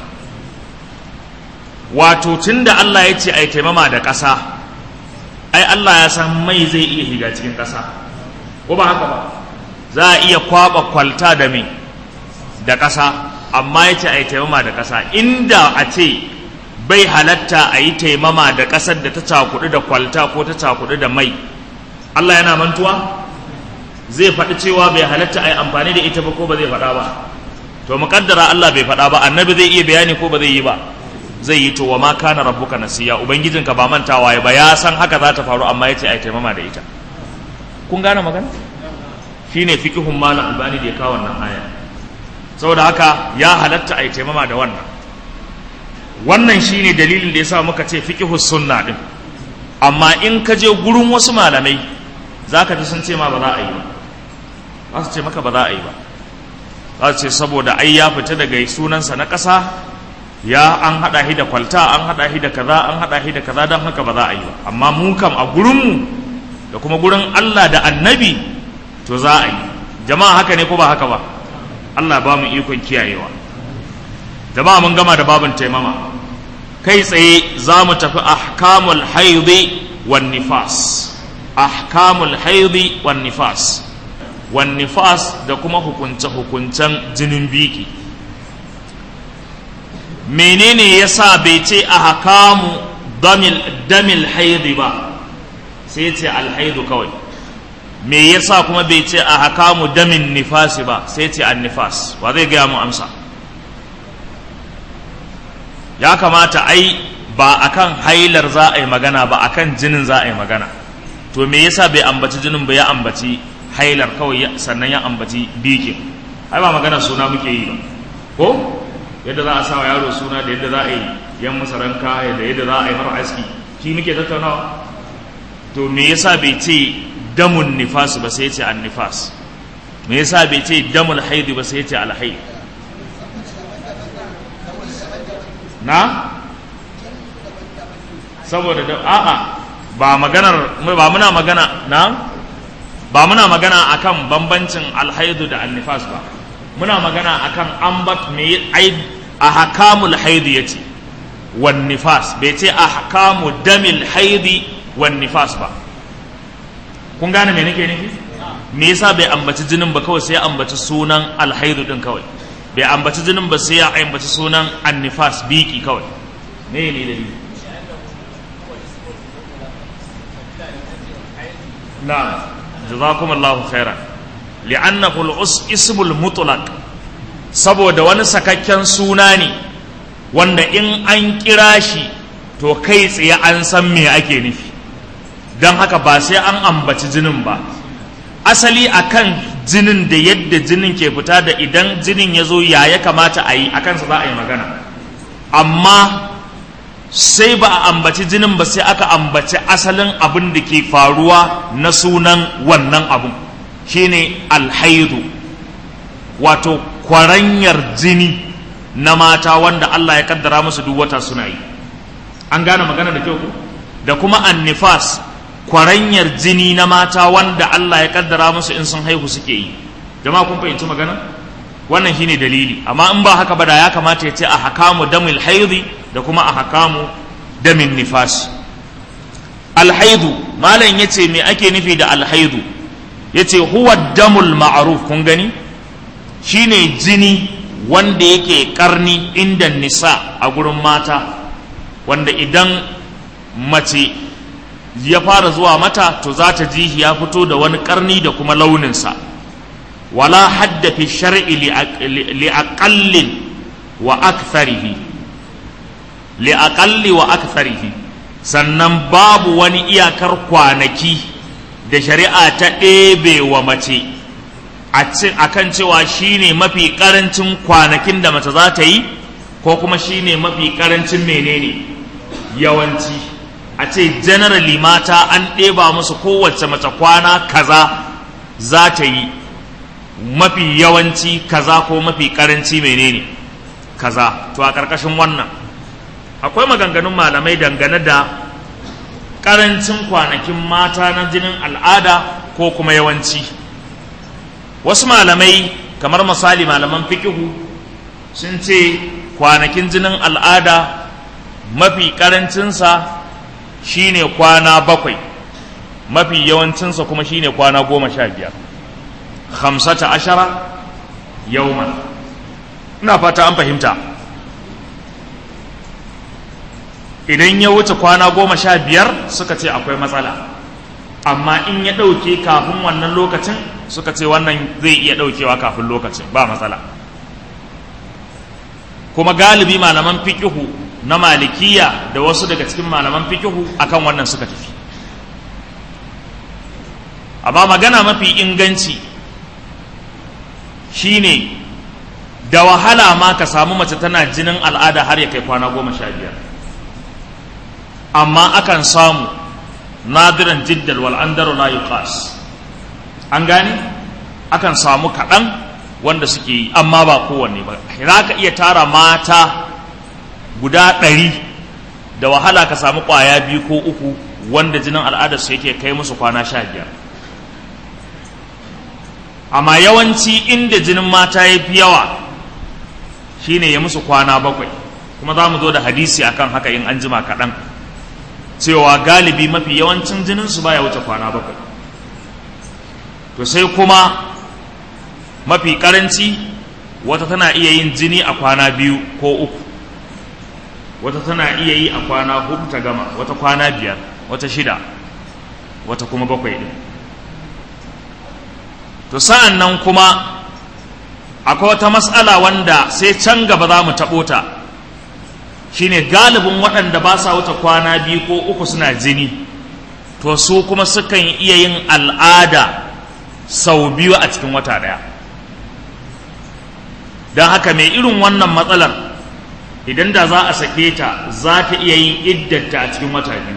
Wato tun da Allah ya ce a yi taimama da ƙasa, ai Allah ya san mai zai iya shiga cikin ƙasa, ko ba haka ba? Za a iya kwaɓa kwalta da mai da ƙasa, amma ya ce a yi taimama da ƙasa. Inda a ce bai halatta a yi taimama da ƙasar da ta cakuɗu da kwalta ko ta cakuɗu da mai, Allah yana mantuwa? Zai faɗi cewa bai halatta a yi amfani da ita ba ko ba zai faɗa ba? To muƙaddara Allah bai faɗa ba, annabi zai iya bayani ko ba zai yi ba? Zai yi. To wa ma kana rabbuka nasiya, ubangijinka ba mantawa ya ba, ya san haka za ta faru amma ya ce a yi taimama da ita. Kun gane magana? Shine fiqhun malam albani da ya kawo wannan aya. Saboda haka ya halatta a yi taimama da wannan. Wannan shine dalilin da yasa muka ce fiqhus sunna din. Amma in ka je gurin wasu malamai zaka ji sun ce ma ba za a yi ba, za su ce maka ba za a yi ba. za su ce saboda ai ya fita daga sunansa na ƙasa ya an haɗa shi da kwalta an haɗa shi da kaza an haɗa shi da kaza don haka ba za a yi ba amma mu kam a gurinmu da kuma gurin Allah da annabi to za a yi. Jama'a haka ne ko ba haka ba? Allah ba mu ikon kiyayewa. Jama'a mun gama da babin taimama, kai tsaye za mu tafi ahkamul haidi wan nifas. Ahkamul haidi wan nifas wan nifas da kuma hukunce hukuncen jinin biki. Menene yasa bai ce ahkamu damil damil haidi ba sai ce al haidu kawai? Me yasa kuma bai ce ahkamu damin nifasi ba sai ce an nifas? Wa zai gaya mu amsa? Ya kamata ai ba akan hailar za a yi magana ba, akan jinin za a yi magana. To me yasa bai ambaci jinin ba ya ambaci hailar kawai sannan ya ambaci bikin? Ai ba magana suna muke yi ba ko yadda za a sa wa yaro suna da yadda za a yi yan masaranka da yadda za a yi mara aski shi muke tattaunawa. To me yasa bai ce damun nifas ba sai ya ce an nifas? Me yasa bai ce damul haidi ba sai ya ce al haid? Na saboda da a'a ba maganar ba muna magana na ba muna magana akan bambancin alhaidu da annifas ba, muna magana akan ambat me ai ahkamul haidi yace wan nifas, bai ce ahkamu damil haidi wan nifas ba. Kun gane me nake nufi? Me yasa bai ambaci jinin ba kawai sai ya ambaci sunan alhaidu din kawai, bai ambaci jinin ba sai ya ambaci sunan annifas biki kawai? Me ne dalili? na jazakumullahu khairan. li'annahu al-ismul mutlaq, saboda wani sakakken suna ne wanda in an kira shi to kai tsaye an san me ake nufi, don haka ba sai an ambaci jinin ba. Asali akan jinin da yadda jinin ke fita da idan jinin ya zo ya ya kamata a yi a kansa za a yi magana, amma sai ba a ambaci jinin ba sai aka ambaci asalin abin da ke faruwa na sunan wannan abun shine alhaidu, wato kwaranyar jini na mata wanda Allah ya kaddara musu duk wata suna yi. An gane magana da kyau ko? Da kuma annifas, kwaranyar jini na mata wanda Allah ya kaddara musu in sun haihu suke yi. Jama'a kun fahimci magana? Wannan shine dalili, amma in ba haka ba da ya kamata ya ce a hakamu damil haidi da kuma a hakamu damin nifas. Alhaidu, malam yace me ake nufi da alhaidu? Yace huwa damul ma'ruf, kun gani? Shine jini wanda yake karni inda nisa a gurin mata, wanda idan mace ya fara zuwa mata to za ta ji ya fito da wani karni da kuma launinsa. wala hadda fi shar'i li aqallin wa aktharihi li aqalli wa aktharihi, sannan babu wani iyakar kwanaki da shari'a ta ɗebe wa mace a kan cewa shine mafi karancin kwanakin da mace za ta yi ko kuma shine mafi karancin menene yawanci. A ce generally mata an ɗeba musu kowace mace kwana kaza za ta yi, mafi yawanci kaza ko mafi karanci menene kaza. To a ƙarƙashin wannan akwai maganganun malamai dangane da karancin kwanakin mata na jinin al'ada ko kuma yawanci. Wasu malamai kamar misali malaman fikihu sun ce kwanakin jinin al'ada mafi karancinsa shine kwana bakwai, mafi yawancinsa kuma shine kwana goma sha biyar, hamsata ashara yauman. Ina fata an fahimta. Idan ya wuce kwana goma sha biyar suka ce akwai matsala, amma in ya ɗauke kafin wannan lokacin suka ce wannan zai iya ɗaukewa kafin lokacin ba matsala. Kuma galibi malaman fikihu na malikiya da wasu daga cikin malaman fikihu akan wannan suka tafi. Amma magana mafi inganci shine da wahala ma ka samu mace tana jinin al'ada har ya kai kwana goma sha biyar, amma akan samu nadiran jiddal wal andaru la yuqas. An gane? Akan samu kaɗan wanda suke yi, amma ba kowanne ba. Za ka iya tara mata guda ɗari da wahala ka samu ƙwaya biyu ko uku wanda jinin al'adarsu yake kai musu kwana sha biyar. Amma yawanci inda jinin mata ya fi yawa shine ya musu kwana bakwai, kuma za mu zo da hadisi akan haka in an jima kaɗan, cewa galibi mafi yawancin jininsu baya wuce kwana bakwai. To sai kuma mafi karanci wata tana iya yin jini a kwana biyu ko uku, wata tana iya yi a kwana hudu ta gama, wata kwana biyar, wata shida, wata kuma bakwai ɗin. To sa'an nan kuma akwai wata matsala wanda sai can gaba za mu taɓo ta, shine galibin waɗanda ba sa wuce kwana biyu ko uku suna jini, to su kuma sukan iya yin al'ada sau biyu a cikin wata ɗaya. Don haka mai irin wannan matsalar idan da za a sake ta za ta iya yin iddata a cikin wata biyu,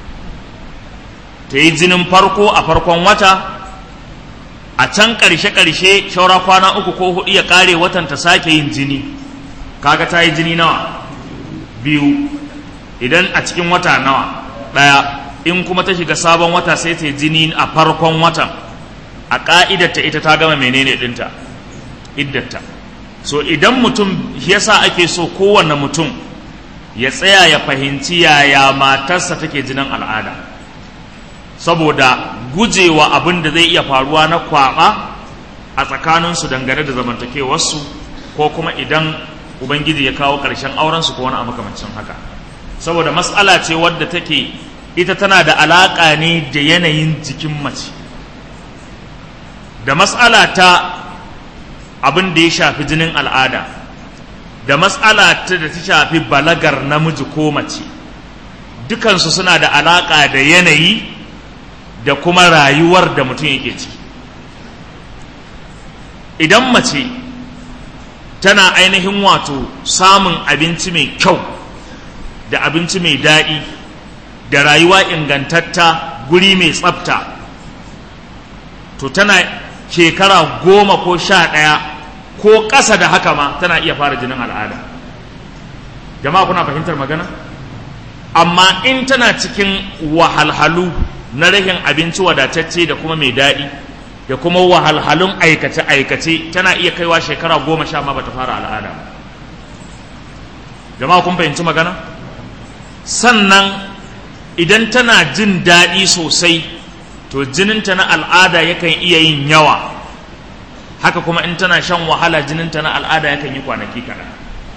ta yi jinin farko a farkon wata, a can ƙarshe-ƙarshe shaura kwana uku ko hudu ya ƙare watan ta sake yin jini, kaga ta yi jini nawa? Biyu. Idan a cikin wata nawa? Ɗaya. In kuma ta shiga sabon wata sai ta yi jini a farkon watan, a ƙa'idarta ita ta gama menene ɗinta? Iddata. So idan mutum, yasa ake so kowane mutum ya tsaya ya fahimci yaya matarsa take jinin al'ada, saboda gujewa abin da zai iya faruwa na kwaɓa a tsakaninsu dangane da zamantakewarsu, ko kuma idan ubangiji ya kawo ƙarshen aurensu ko wani a makamancin haka. Saboda matsala ce wadda take ita tana da alaƙa ne da yanayin jikin mace, da matsala ta abin da ya shafi jinin al'ada, da matsala ta da ta shafi balagar namiji ko mace, dukansu suna da alaƙa da yanayi da kuma rayuwar da mutum yake ciki. Idan mace tana ainihin wato samun abinci mai kyau da abinci mai daɗi da rayuwa ingantatta, guri mai tsafta, to tana shekara goma ko sha ɗaya ko ƙasa da haka ma tana iya fara jinin al'ada. Jama'a kuna fahimtar magana? Amma in tana cikin wahalhalu na rahin abinci wadatacce da kuma mai daɗi da kuma wahalhalun aikace-aikace, tana iya kaiwa shekara goma sha ma bata fara al'ada. Jama'a kun fahimci magana? Sannan idan tana jin daɗi sosai, to jininta na al'ada yakan iya yin yawa, haka kuma in tana shan wahala jininta na al'ada yakan yi kwanaki kaɗan.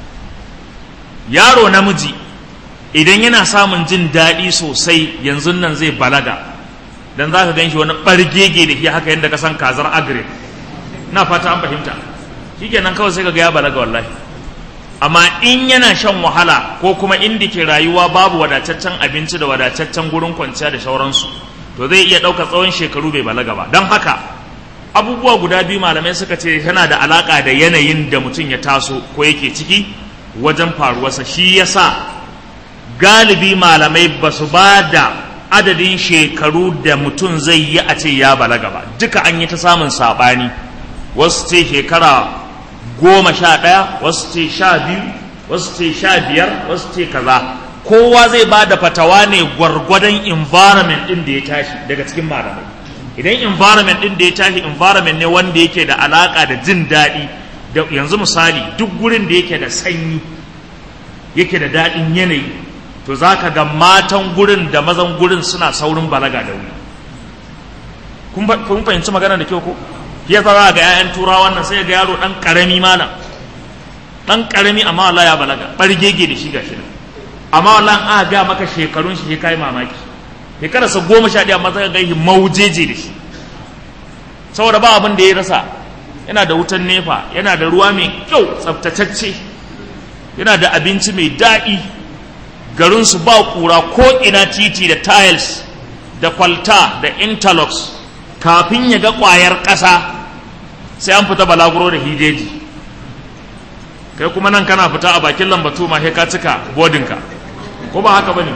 Yaro namiji idan yana samun jin daɗi sosai yanzu nan zai balaga, dan za ka gan shi wani ɓargege da ke haka yadda ka san kazar agri, na fata an fahimta, shi kenan kawai sai ka ga ya balaga wallahi. Amma in yana shan wahala ko kuma inda ke rayuwa babu wadataccen abinci da wadataccen gurin kwanciya da sauransu, to zai iya ɗauka tsawon shekaru bai balaga ba. Don haka abubuwa guda biyu malamai suka ce yana da alaƙa da yanayin da mutum ya taso ko yake ciki wajen faruwarsa. Shi yasa galibi malamai ba su ba da adadin shekaru da mutum zai yi a ce ya balaga ba, duka an yi ta samun saɓani. Wasu ce shekara goma sha ɗaya, wasu ce sha biyu, wasu ce sha biyar, wasu ce kaza. Kowa zai ba da fatawa ne gwargwadon environment ɗin da ya tashi daga cikin malamai. Idan environment ɗin da ya tashi environment ne wanda yake da alaƙa da jin daɗi, da yanzu misali duk gurin da yake da sanyi yake da daɗin yanayi, to za ka ga matan gurin da mazan gurin suna saurin balaga da wuri. Kun fahimci magana da kyau ko? Ya za ga 'ya'yan turawa wannan sai ga yaro ɗan ƙarami malam, ɗan ƙarami amma Allah ya balaga, ɓargege da shi ga shi. Amma wallahi an ga maka shekarun shi kai mamaki, shekararsa goma sha ɗaya amma zaka ga shi maujeje da shi, saboda ba abin da ya rasa. Yana da wutan nefa, yana da ruwa mai kyau tsaftatacce, yana da abinci mai daɗi, garinsu ba kura ko ina, titi da tiles da kwalta da interlocks. Kafin ya ga ƙwayar ƙasa sai an fita balaguro da hijeji, kai kuma nan kana fita a bakin lambatu ma sai ka cika bodinka, ko ba haka bane?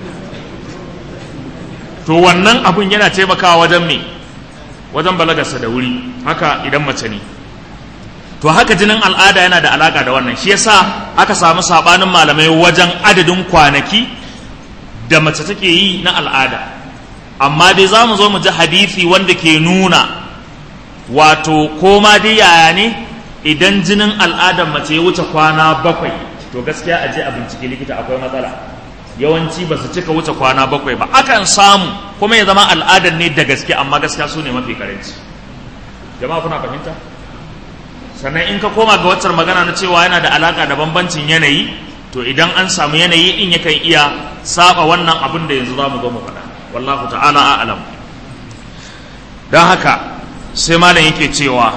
To wannan abun yana taimakawa wajen me, wajen balagarsa da wuri. Haka idan mace ne. to haka jinin al'ada yana da alaka da wannan, shi yasa aka samu sabanin malamai wajen adadin kwanaki da mace take yi na al'ada. Amma dai za mu zo mu ji hadisi wanda ke nuna wato koma dai yaya ne idan jinin al'adar mace ya wuce kwana bakwai to gaskiya a je a bincike likita, akwai matsala. Yawanci ba su cika wuce kwana bakwai ba, akan samu kuma ya zama al'adar ne da gaske, amma gaskiya su ne mafi karanci. Jama'a kuna fahimta? Sannan in ka koma ga waccar magana na cewa yana da alaka da bambancin yanayi, to idan an samu yanayi din yakan iya saba wannan abin da yanzu za mu zo mu faɗa, wallahu ta'ala a'lam. Don haka sai malam yake cewa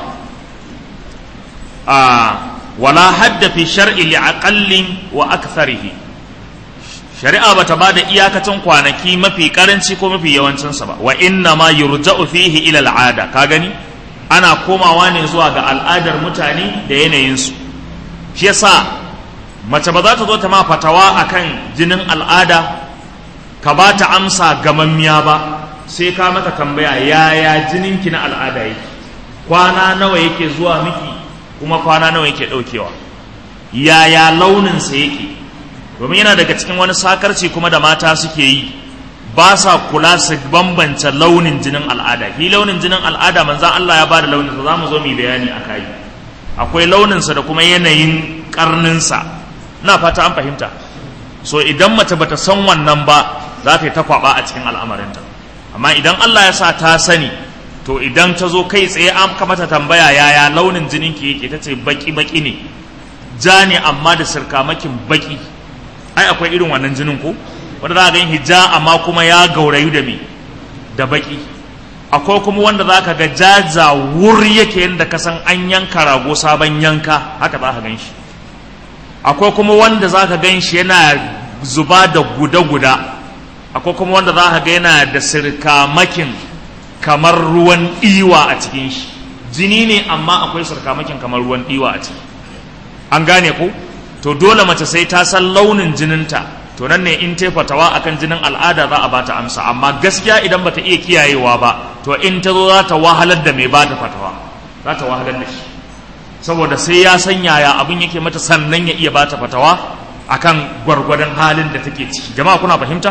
a wala hadda fi shar'i li aqallin wa aktharihi, shari'a bata bada iyakacin kwanaki mafi karanci ko mafi yawancin sa ba. Wa inna ma yurja'u fihi ila al'ada, ka gani ana komawa ne zuwa ga al'adar mutane da yanayinsu. Shi yasa mace ba za ta zo ta ma fatawa akan jinin al'ada ka ba ta amsa gamammiya ba, sai ka mata tambaya yaya jininki na al'ada yake, kwana nawa yake zuwa miki, kuma kwana nawa yake ɗaukewa, yaya launinsa yake. Domin yana daga cikin wani sakarci kuma da mata suke yi, ba sa kula su bambance launin jinin al'ada. Shi launin jinin al'ada manzan Allah ya bada launinsa, za mu zo mu bayani a kai. Akwai launinsa da kuma yanayin karninsa, na fata an fahimta. So idan mace bata san wannan ba za ta yi ta kwaba a cikin al'amarinta, amma idan Allah ya sa ta sani, to idan ta zo kai tsaye an kamata tambaya yaya launin jininki yake, ta ce baki baki ne, ja ne amma da sirkamakin baki. Ai akwai irin wannan jinin ko wanda za ka ga hija amma kuma ya gaurayu da me da baki. Akwai kuma wanda za ka ga jaja wuri yake yadda ka san an yanka rago sabon yanka, haka za ka gan shi. Akwai kuma wanda za ka gan shi yana zuba da guda-guda. Akwai kuma wanda za ka ga yana da sirkamakin kamar ruwan ɗiwa a cikin shi, jini ne amma akwai sirkamakin kamar ruwan ɗiwa a ciki. An gane ko? To dole mace sai ta san launin jininta, to nan ne in ta fatawa akan jinin al'ada za a bata amsa. Amma gaskiya idan bata iya kiyayewa ba, to in ta zo za ta wahalar da mai bata fatawa, za ta wahalar da shi, saboda sai ya san yaya abin yake mata sannan ya iya bata fatawa akan gwargwadon halin da take ciki. Jama'a kuna fahimta?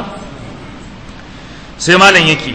Sai malam yake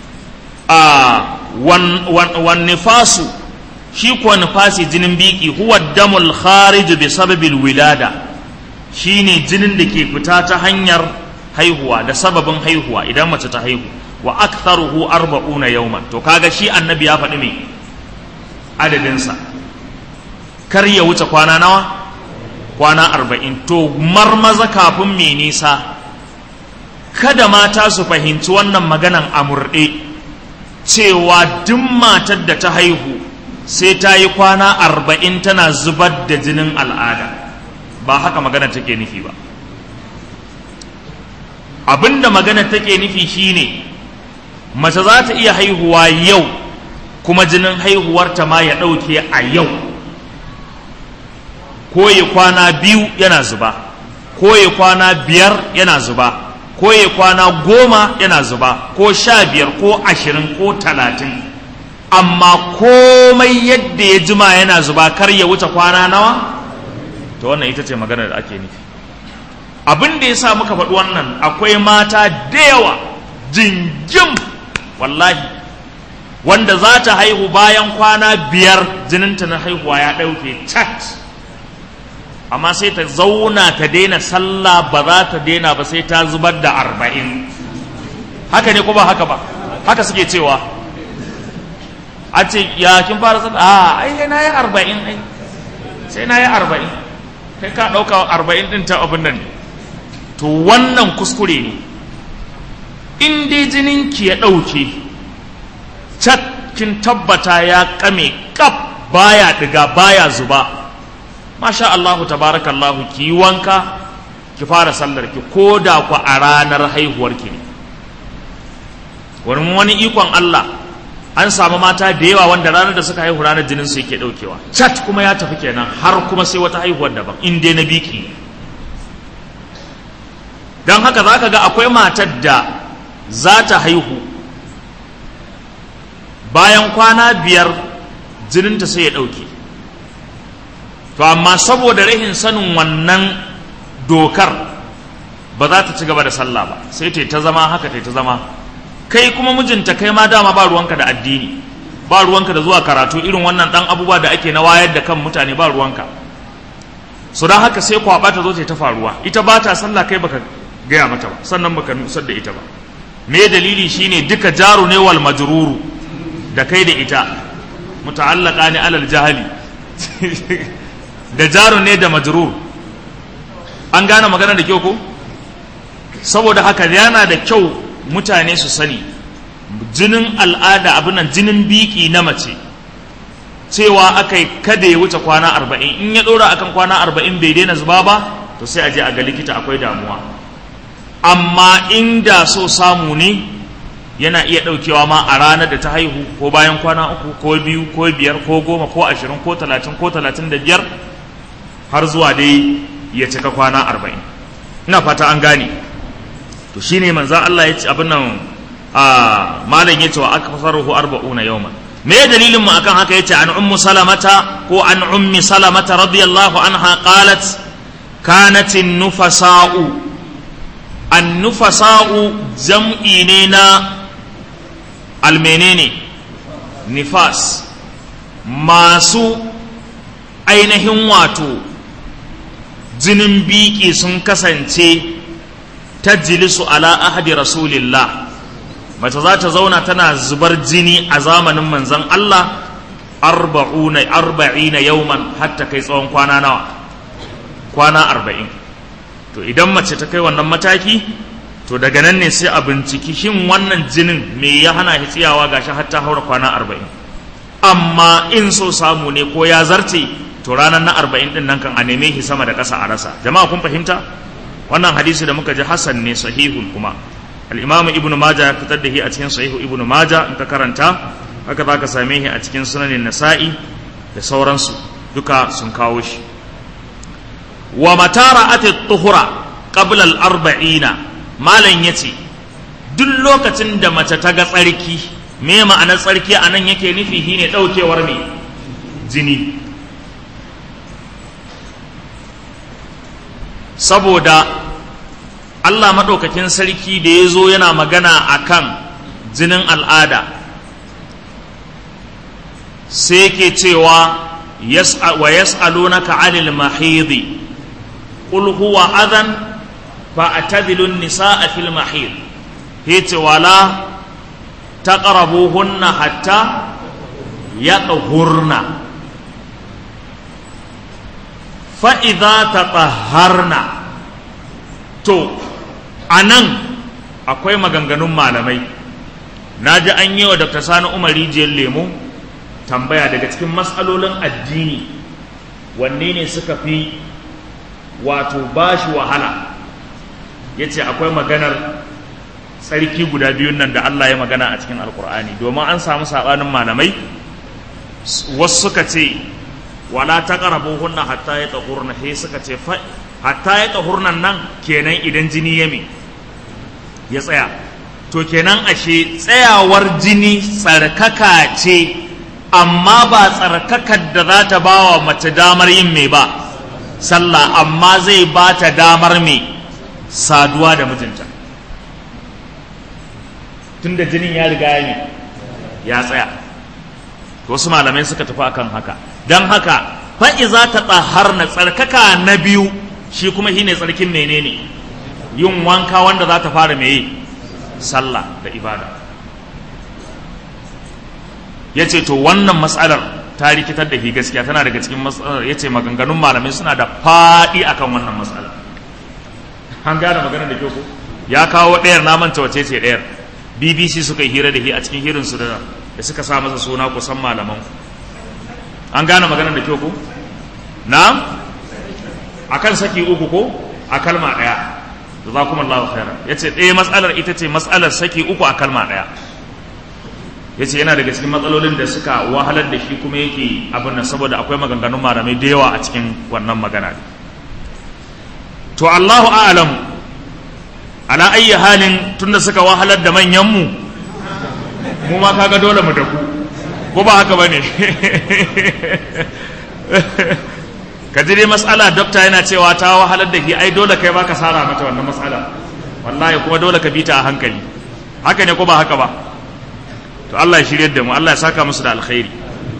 a wan wan, wan nifasu, shi kuwa nifasi jinin biki, huwa damul kharij bi sababil wilada, shine jinin da ke fita ta hanyar haihuwa da sababin haihuwa idan mace ta haihu. Wa aktharuhu arba'una yawman, to kaga shi annabi ya faɗi me adadin sa, kar ya wuce kwana nawa, kwana arba'in. To marmaza kafin me nisa, kada mata su fahimci wannan maganan a murɗe cewa duk matar da ta haihu sai ta yi kwana arba'in tana zubar da jinin al'ada. Ba haka magana take nufi ba. Abinda magana take nufi shine mace za ta iya haihuwa yau kuma jinin haihuwarta ma ya ɗauke a yau, ko ya kwana biyu yana zuba, ko ya kwana biyar yana zuba, ko ya kwana goma yana zuba, ko sha biyar ko ashirin ko talatin, amma komai yadda ya jima yana zuba kar ya wuce kwana nawa. To wannan ita ce magana da ake nufi. Abin da ya sa muka faɗi wannan, akwai mata da yawa jingim wallahi wanda za ta haihu bayan kwana biyar jininta na haihuwa ya ɗauke cat, amma sai ta zauna ta daina sallah ba za ta daina ba sai ta zubar da arba'in. Haka ne ko ba haka ba? Haka suke cewa. A ce ya kin fara sallah? A ai na yi arba'in, ai sai na yi arba'in. Kai ka ɗauka arba'in ɗin ta abin nan. To wannan kuskure ne. In dai jininki ya ɗauke cat, kin tabbata ya kame kaf, baya ɗiga baya zuba, masha Allahu tabarakallahu, ki yi wanka ki fara sallar ki, ko da ku a ranar haihuwar ki ne. Wani wani ikon Allah an samu mata da yawa wanda ranar da suka haihu ranar jinin su yake daukewa cat, kuma ya tafi kenan har kuma sai wata haihuwar daban in dai na biki. Don haka za ka ga akwai matar da za ta haihu bayan kwana biyar jininta sai ya dauke, to amma saboda rahin sanin wannan dokar ba za ta ci gaba da sallah ba, sai ta ta zama haka ta ta zama. Kai kuma mijinta kai ma dama ba ruwanka da addini, ba ruwanka da zuwa karatu irin wannan dan abubuwa da ake na wayar da kan mutane, ba ruwanka. So dan haka sai kwaba ta zo ta faruwa, ita ba ta sallah kai baka gaya mata ba, sannan baka nusar da ita ba. Me dalili shine duka jaru ne wal majruru da kai da ita muta'allaqa ne alal jahili da jaru ne da majrur. An gane magana da kyau ko? Saboda haka yana da kyau mutane su sani jinin al'ada abinan jinin biki na mace cewa akai kada ya wuce kwana arba'in, in ya dora akan kwana arba'in bai daina zuba ba to sai a je a ga likita, akwai damuwa. Amma inda so samu ne yana iya daukewa ma a ranar da ta haihu ko bayan kwana uku ko biyu ko biyar ko goma ko ashirin ko talatin ko talatin da biyar har zuwa dai ya cika kwana arba'in. Ina fata an gane. To shine manzon Allah ya ce abin nan a malam yace wa akfaruhu arba'una yawman. Me dalilin mu akan haka? Yace an ummu salamata ko an ummi salamata radiyallahu anha qalat kanat an-nufasa'u. An-nufasa'u jam'i ne na almenene nifas, masu ainihin wato jinin biki sun kasance tajlisu ala ahadi rasulillah, mace za ta zauna tana zubar jini a zamanin manzon Allah arba'una arba'ina yawman, hatta kai tsawon kwana nawa? Kwana arba'in. To idan mace ta kai wannan mataki to daga nan ne sai a binciki shin wannan jinin me ya hana shi tsiyawa gashi har ta haura kwana arba'in. Amma in so samu ne ko ya zarce to ranar na arba'in din nan kan a neme shi sama da ƙasa a rasa. Jama'a kun fahimta? Wannan hadisi da muka ji hasan ne, sahihun kuma al-Imam Ibn Majah ya fitar da shi a cikin sahihu Ibn Majah, in ka karanta haka zaka same shi a cikin sunanin Nasa'i da sauransu, duka sun kawo shi. Wa matara atit tuhura qabla al-arba'ina, malan yace duk lokacin da mace ta ga tsarki, me ma'anar tsarki anan yake nufi shine daukewar me jini. Saboda Allah maɗaukakin sarki da ya zo yana magana a kan jinin al'ada sai ke cewa wa yas'alunaka 'anil mahidi qul huwa adhan fa'tazilu an-nisaa fil mahid, yace wala taqrabuhunna hatta yatahurna fa idza tatahharna. To anan akwai maganganun malamai. Naji an yi wa Dr. Sani Umar Rijiyar Lemo tambaya daga cikin matsalolin addini wanne ne suka fi wato bashi wahala. Yace akwai maganar tsarki guda biyun nan da Allah ya magana a cikin Alkur'ani, domin an samu sabanin malamai. Wasu suka ce wala taqrabuhunna hatta yatahurna, he suka ce fa hatta yatahurna nan kenan idan jini ya me ya tsaya. To kenan ashe tsayawar jini tsarkaka ce, amma ba tsarkakar da za ta bawa mace damar yin me ba sallah, amma zai ba ta damar me saduwa da mijinta, tunda jinin ya riga ya ya tsaya. Wasu malamai suka tafi akan haka. Don haka fa'iza ta tsaharna, tsarkaka na biyu shi kuma shine tsarkin menene yin wanka, wanda za ta fara meye sallah da ibada. Ya ce to wannan matsalar ta rikitar da shi gaskiya, tana daga cikin matsalar. Ya ce maganganun malamai suna da faɗi akan wannan matsalar. An gane maganar da kyau ko? Ya kawo ɗayar, na manta wace ce ɗayar. B B C suka yi hira da shi a cikin hirinsu da da suka sa masa suna kusan malaman. An gane maganar da kyau ko? Na? Akan saki uku ko? A kalma ɗaya. Jazakumullahu khairan. Yace ɗaya matsalar ita ce matsalar saki uku a kalma ɗaya. Yace yana daga cikin matsalolin da suka wahalar da shi kuma yake abin nan, saboda akwai maganganun malamai da yawa a cikin wannan magana. To Allahu a'lamu. Ala ayyi halin, tunda suka wahalar da manyan mu, mu ma kaga dole mu daku, ko ba haka bane? ka ji dai mas'ala dokta yana cewa ta wahalar da ke, ai dole kai baka sara mata wannan mas'ala, wallahi kuma dole ka bi ta a hankali. Haka ne ko ba haka ba? To Allah ya shirye da mu, Allah ya saka musu da alkhairi.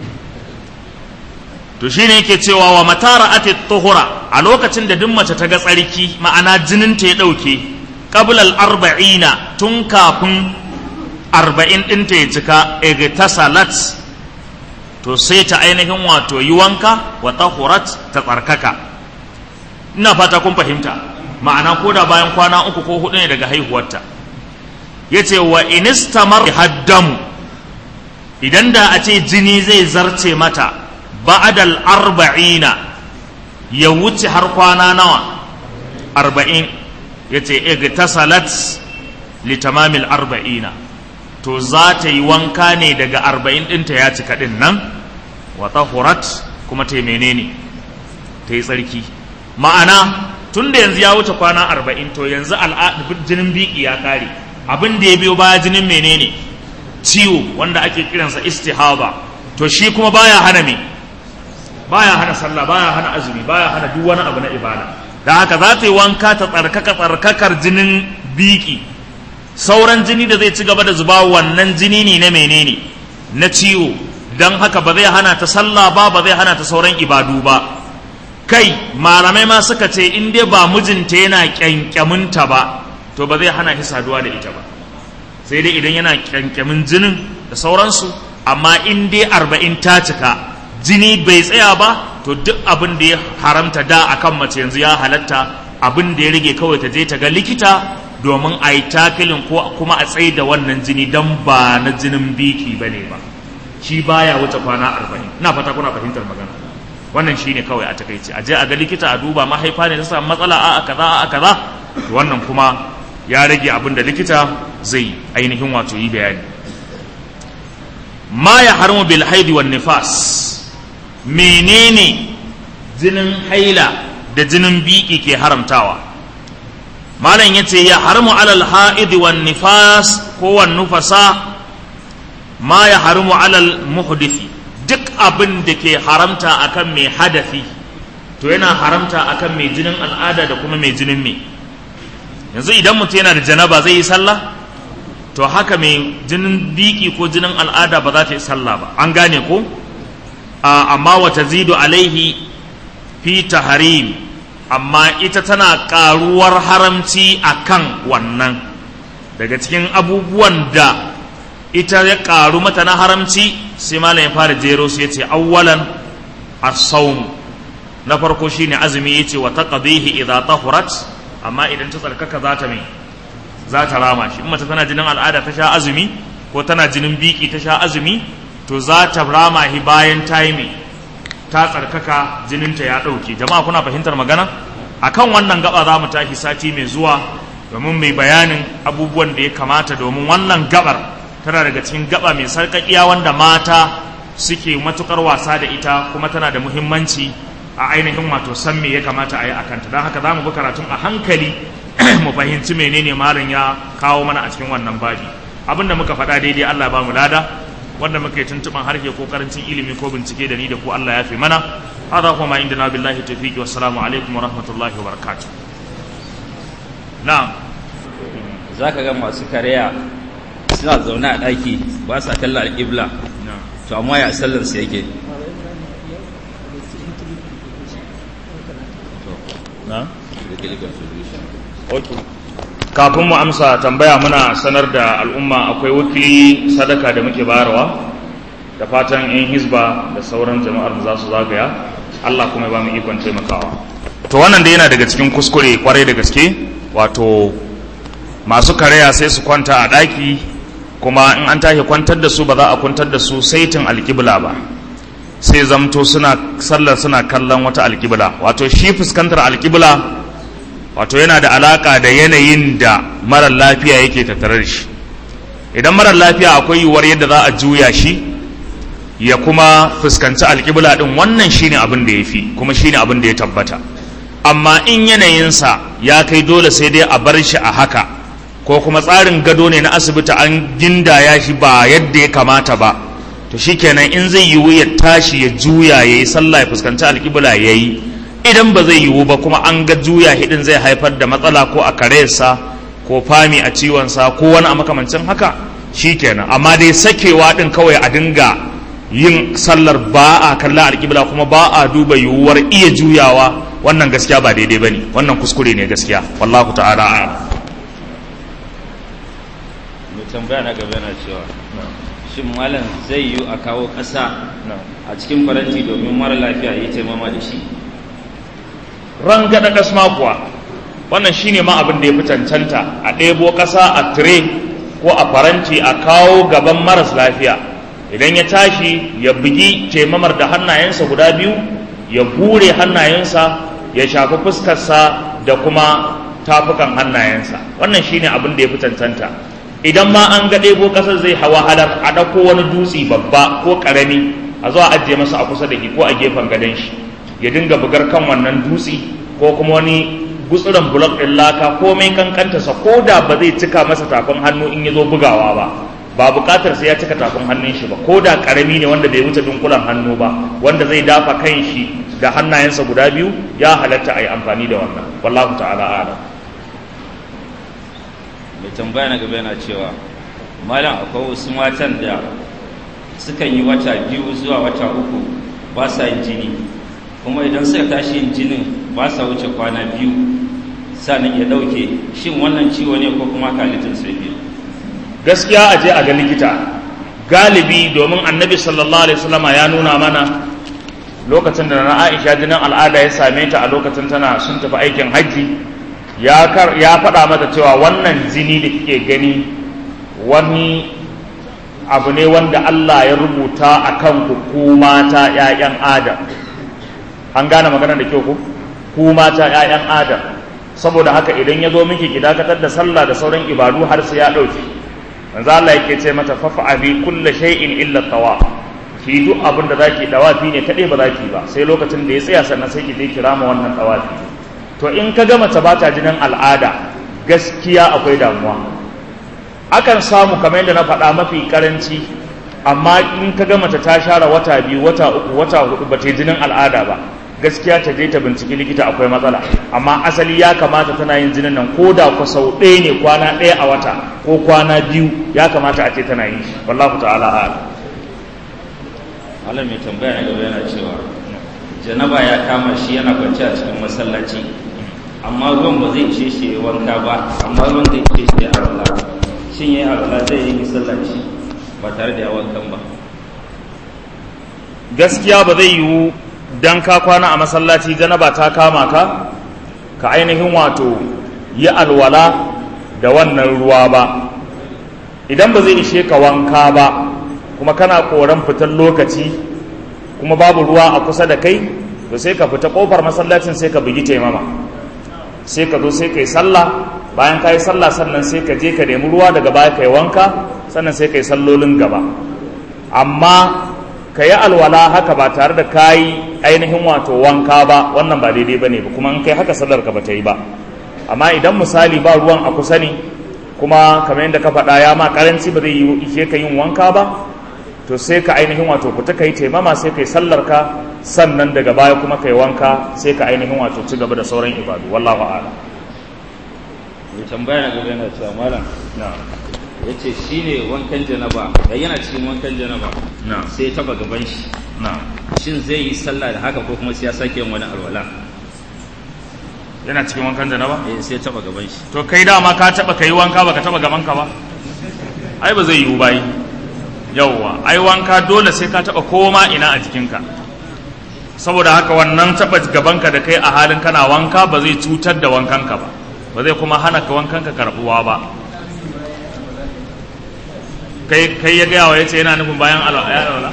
To shine yake cewa wa matara ati tuhura, a lokacin da duk mace ta ga tsarki, ma'ana jinin ta ya dauke qabla al arba'ina, tun kafin arba'in din ta ya cika, igtasalat, to sai ta ainihin wato yi wanka wa tahurat, ta tsarkaka. Ina fata kun fahimta, ma'ana ko da bayan kwana uku ko hudu ne daga haihuwarta. Yace wa inistamar haddamu, idan da a ce jini zai zarce mata ba'adal arba'ina, ya wuce har kwana nawa arba'in, yace igtasalat li tamamil arba'ina, to za ta yi wanka ne daga arba'in ɗinta ya cika ɗin nan, wa tahurat, kuma ta yi menene, ta yi tsarki. Ma'ana tun da yanzu ya wuce kwana arba'in, to yanzu jinin biki ya kare, abin da ya biyo baya jinin menene, ciwo wanda ake kiransa istihaba, to shi kuma baya hana me, baya hana sallah, baya hana azumi, baya hana duk wani abu na ibada. Da haka za ta yi wanka ta tsarkaka tsarkakar jinin biki. Sauran jini da zai ci gaba da zuba, wannan jini ne na menene, na ciwo, don haka ba zai hana ta sallah ba, ba zai hana ta sauran ibadu ba. Kai malamai ma suka ce in dai ba mijinta yana kyankyaminta ba, to ba zai hana shi saduwa da ita ba, sai dai idan yana kyankyamin jinin da sauransu. Amma in dai arba'in ta cika, jini bai tsaya ba, to duk abin da ya haramta da akan mace yanzu ya halatta. Abin da ya rage kawai ta je ta ga likita domin a yi takilin ko kuma a tsaye da wannan jini, don ba na jinin biki ba ne ba, shi baya wuce kwana arba'in. Ina fata kuna fahimtar magana. Wannan shi ne kawai a takaice, a je a ga likita a duba mahaifa ne ta samu matsala a kaza a kaza, wannan kuma ya rage abin da likita zai ainihin wato yi bayani. Ma ya harmu bil haidi wan nifas, menene jinin haila da jinin biki ke haramtawa? Malam yace ya harmu alal haidi wan nifas ko wan nufasa, ma ya harmu alal muhdisi, duk abin da ke haramta akan mai hadafi, to yana haramta akan mai jinin al'ada da kuma mai jinin mai. Yanzu idan mutum yana da janaba zai yi sallah, to haka mai jinin biki ko jinin al'ada ba za ta yi sallah ba. An gane ko? Amma wa tazidu alaihi fi tahrim, amma ita tana karuwar haramci akan wannan. Daga cikin abubuwan da ita ya karu mata na haramci, sai malam ya fara jero su yace awwalan as-sawm, na farko shine azumi, yace wa taqdihi idza tahurat, amma idan ta tsarkaka za ta mai za ta rama shi. In mace tana jinin al'ada ta sha azumi, ko tana jinin biki ta sha azumi, to za ta rama shi bayan ta yi mai ta tsarkaka, jininta ya ɗauke. Jama'a kuna fahimtar magana? Akan wannan gaba za mu tashi sati mai zuwa domin mai bayanin abubuwan da ya kamata, domin wannan gabar tana daga cikin gaba mai sarƙaƙiya wanda mata suke matukar wasa da ita, kuma tana da muhimmanci a ainihin wato san me ya kamata a yi a kanta. Don haka za mu bi karatun a hankali mu fahimci menene malam ya kawo mana a cikin wannan babi. Abinda muka faɗa daidai Allah ba mu lada, wanda muka yi tuntuɓan harshe ko karancin ilimi ko bincike da ni da ku Allah ya fi mana. Hada kuma indana billahi tawfiqi, wassalamu alaikum wa rahmatullahi wa barakatuh. Na'am, zaka ga masu kariya suna zaune a ɗaki ba sa kallon alƙibla, to amma ya sallar su yake. Kafin mu amsa tambaya, muna sanar da al'umma akwai wakili sadaka da muke bayarwa, da fatan yan hizba da sauran jama'ar da za su zagaya, Allah kuma ya ba mu ikon taimakawa. To wannan dai yana daga cikin kuskure kwarai da gaske, wato masu karaya sai su kwanta a ɗaki, kuma in an tashi kwantar da su ba za a kwantar da su saitin alƙibla ba, sai zamto suna sallar suna kallon wata alƙibla. Wato shi fuskantar alƙibla wato yana da alaka da yanayin da marar lafiya yake tattare da shi. Idan marar lafiya akwai yiwuwar yadda za a juya shi ya kuma fuskanci alƙibla ɗin, wannan shine abin da ya fi kuma shine abin da ya tabbata. Amma in yanayinsa ya kai dole sai dai a bar shi a haka, ko kuma tsarin gado ne na asibiti an gindaya shi ba yadda ya kamata ba, to shikenan in zai yiwu ya tashi ya juya ya yi sallah ya fuskanci alƙibla ya yi, idan ba zai yiwu ba kuma an ga juya hidin zai haifar da matsala ko a karesa ko fami a ciwonsa ko wani a makamancin haka shikenan, amma dai sakewa din kawai a dinga yin sallar ba a kalla alƙibla kuma ba a duba yiwuwar iya juyawa, wannan gaskiya ba daidai bane, wannan kuskure ne gaskiya, wallahu ta'ala a'lam. mai tambaya na gaba yana cewa shin malam zai yiwu a kawo ƙasa a cikin faranti domin mara lafiya ya taimama da shi? Rangada kasma kuwa wannan shine ma abin da ya fi cancanta, a ɗebo ƙasa a tire ko a faranti a kawo gaban maras lafiya, idan ya tashi ya bugi taimamar da hannayensa guda biyu, ya hure hannayensa, ya shafi fuskarsa da kuma tafukan hannayensa, wannan shine abin da ya fi cancanta. Idan ma an ga ɗebo ƙasar zai hawa halar, a ɗauko wani dutse babba ko ƙarami a zuwa ajiye masa a kusa da shi ko a gefen gadon shi, ya dinga bugar kan wannan dutse ko kuma wani gutsuran bulok ɗin laka ko mai kankantarsa, ko da ba zai cika masa tafin hannu in ya zo bugawa ba, ba buƙatar sai ya cika tafin hannun shi ba, ko da ƙarami ne wanda bai wuce dunkulan hannu ba, wanda zai dafa kan shi da hannayensa guda biyu, ya halatta a yi amfani da wannan, wallahu ta'ala a'lam. mai tambaya na gaba yana cewa malam akwai wasu matan da sukan yi wata biyu zuwa wata uku ba sa yin jini, kuma idan suka tashi yin jinin ba sa wuce kwana biyu sannan ya dauke, shin wannan ciwo ne ko kuma kalitin sai? Gaskiya a je a ga likita galibi, domin annabi sallallahu alaihi wasallam ya nuna mana lokacin da na Aisha jinin al'ada ya same ta a lokacin tana sun tafi aikin hajji, ya kar ya faɗa mata cewa wannan jini da kike gani wani abu ne wanda Allah ya rubuta akan ku ku mata ƴaƴan Adam. An gane magana da kyau ku ku mata ƴaƴan Adam, saboda haka idan ya zo miki ki dakatar da sallah da sauran ibadu har sai ya dauke. Manzo Allah yake ce mata fafa'ali kullu shay'in illa tawaf, ki duk abin da zaki dawafi ne kadai ba zaki ba, sai lokacin da ya tsaya sannan sai ki je kirama wannan dawafi. To in ka ga mace ba ta jinin al'ada, gaskiya akwai damuwa. Akan samu kamar yadda na faɗa mafi karanci, amma in ka ga mace ta share wata biyu wata uku wata hudu ba ta jinin al'ada ba, gaskiya ta je ta binciki likita, akwai matsala. Amma asali ya kamata tana yin jinin nan ko da ku sau ɗaya ne, kwana ɗaya a wata ko kwana biyu, ya kamata a ce tana yin shi, wallahu ta'ala a'lam. malam mai tambaya na gaba yana cewa janaba ya kama shi yana kwance a cikin masallaci, amma ruwan ba zai ishe shi wanka ba, amma ruwan zai ishe shi a rula, shin yayi arwala zai yi sallaci ba tare da ya wankan ba? Gaskiya ba zai yiwu dan ka kwana a masallaci janaba ta kama ka ka ainihin wato yi alwala da wannan ruwa ba. Idan ba zai ishe ka wanka ba kuma kana koran fitar lokaci kuma babu ruwa a kusa da kai, to sai ka fita kofar masallacin sai ka bugi taimama, sai ka zo sai ka yi sallah, bayan ka yi sallah sannan sai ka je ka nemi ruwa daga baya ka yi wanka, sannan sai ka yi sallolin gaba. Amma ka yi alwala haka ba tare da ka yi ainihin wato wanka ba, wannan ba daidai ba ne ba, kuma in kai haka sallar ka ba ta yi ba. Amma idan misali ba ruwan a kusa ne, kuma kamar yadda ka faɗa ya ma karanci ba zai yi ishe ka yin wanka ba, to sai ka ainihin wato fita ka yi taimama sai ka yi sallar ka, sannan daga baya kuma ka yi wanka sai ka ainihin wato ci gaba da sauran ibadu, wallahu a'lam. mai tambaya na gaba yana cewa malam ya ce shi ne wankan janaba, da yana cikin wankan janaba sai ya taba gaban shi, shin zai yi sallah da haka ko kuma sai ya sake yin wani alwala? Yana cikin wankan janaba? eh sai ya taba gaban shi. To kai dama ka taba kai wanka baka taba gaban ka ba? Ai ba zai yiwu bai. Yawwa, ai wanka dole sai ka taba koma ina a jikinka. Saboda haka wannan taba gabanka da kai a halin kana wanka ba zai cutar da wankanka ba, ba zai kuma hana ka wankanka karbuwa ba. Kai kai ya gaya wa yace yana nufin bayan alwala.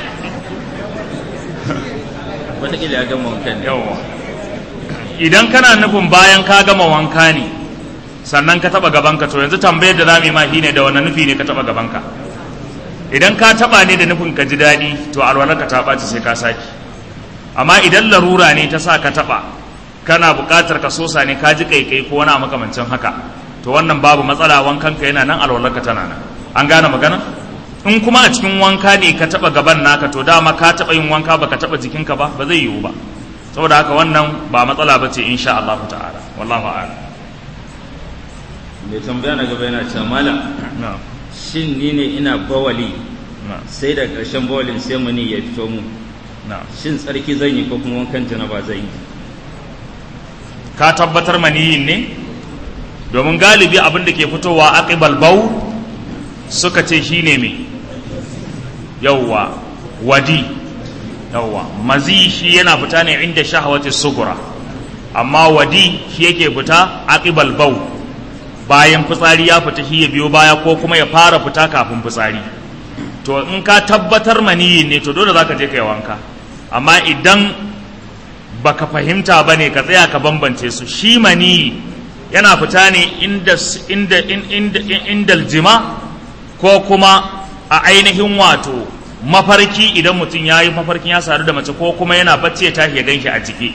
Wataƙila ya gama wankan ne. Yawwa. Idan kana nufin bayan ka gama wanka ne sannan ka taba gabanka, to yanzu tambayar da zamu yi ma shine da wannan nufi ne ka taba gabanka. Idan ka taba ne da nufin ka ji daɗi, to alwalarka ta ɓaci sai ka saki. Amma idan larura ne ta sa ka taba, kana buƙatar ka sosa ne, ka ji kaikai ko wani makamancin haka, to wannan babu matsala, wankanka yana nan, alwalarka tana nan. An gane magana? In kuma a cikin wanka ne ka taba gaban naka, to dama ka taba yin wanka baka taba jikinka ba, ba zai yiwu ba. saboda haka wannan ba matsala ba ce insha Allah ta'ala wallahu a'lam. mai tambaya na gaba yana cewa malam shin ni ne ina bawali sai da ƙarshen bawalin sai mani ya fito mu shin tsarki zan yi ko kuma wankan janaba zan yi? Ka tabbatar maniyin ne domin galibi abin da ke fitowa aqibal bawl suka ce shine me yawwa wadi yawwa mazi shi yana fita ne inda shahawati sugura amma wadi shi yake fita aqibal bawl bayan fitsari ya fita shi ya biyo baya ko kuma ya fara fita kafin fitsari. To in ka tabbatar maniyi ne to dole zaka je kai wanka, amma idan baka fahimta bane ka tsaya ka bambance su. Shi maniyi yana fita ne inda inda inda inda aljima ko kuma a ainihin wato mafarki, idan mutum yayi mafarkin ya sadu da mace ko kuma yana bacci ya tashi ya ganshi a ciki,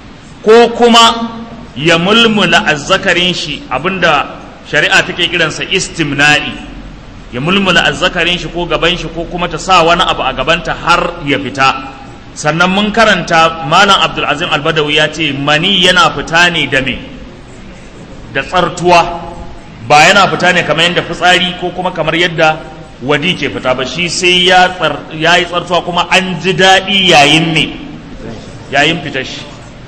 ko kuma ya mulmula azzakarin shi, abinda shari'a take kiransa istimna'i, ya mulmula azzakarin shi ko gaban shi ko kuma ta sa wani abu a gabanta har ya fita. Sannan mun karanta Malam Abdul Azim Al-Badawi ya ce mani yana fita ne da me da tsartuwa, ba yana fita ne kamar yadda fitsari ko kuma kamar yadda wadi ke fita ba, shi sai ya yi tsartuwa kuma an ji daɗi yayin me yayin fitar shi,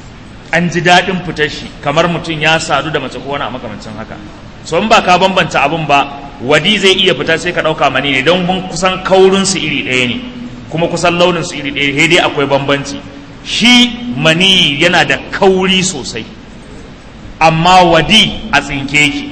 an ji daɗin fitar shi kamar mutum ya sadu da mace ko wani a makamancin haka. So in ba ka bambanta abun ba, wadi zai iya fita sai ka ɗauka mani ne don mun kusan kaurin su iri ɗaya ne kuma kusan launin su iri ɗaya, sai dai akwai bambanci. Shi mani yana da kauri sosai amma wadi a tsinke ki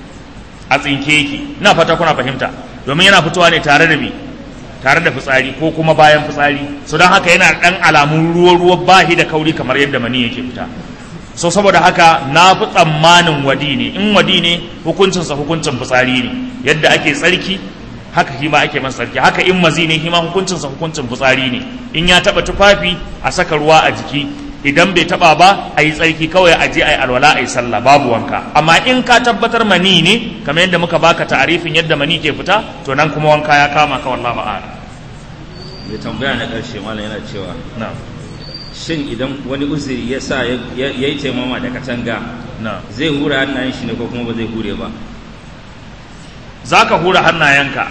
a tsinke ki ina fata kuna fahimta, domin yana fitowa ne tare da me tare da fitsari ko kuma bayan fitsari, so don haka yana ɗan alamun ruwa-ruwa bahi da kauri kamar yadda mani yake fita. So saboda haka na fi tsammanin wadi ne, in wadi ne hukuncinsa hukuncin fitsari ne, yadda ake tsarki haka shi ma ake masa tsarki, haka in mazi ne shi ma hukuncinsa hukuncin fitsari ne. In ya taɓa tufafi a saka ruwa a jiki, idan bai taɓa ba a yi tsarki kawai a je a yi alwala a yi sallah babu wanka. Amma in ka tabbatar mani ne kamar yadda muka baka ta'arifin yadda mani ke fita, to nan kuma wanka ya kama ka wallahi ba'ala. Mai tambaya na ƙarshe malam yana cewa shin idan wani uzuri ya sa ya yi taimama da katanga zai hura hannayen shi ne ko kuma ba zai hure ba? Za ka hura hannayenka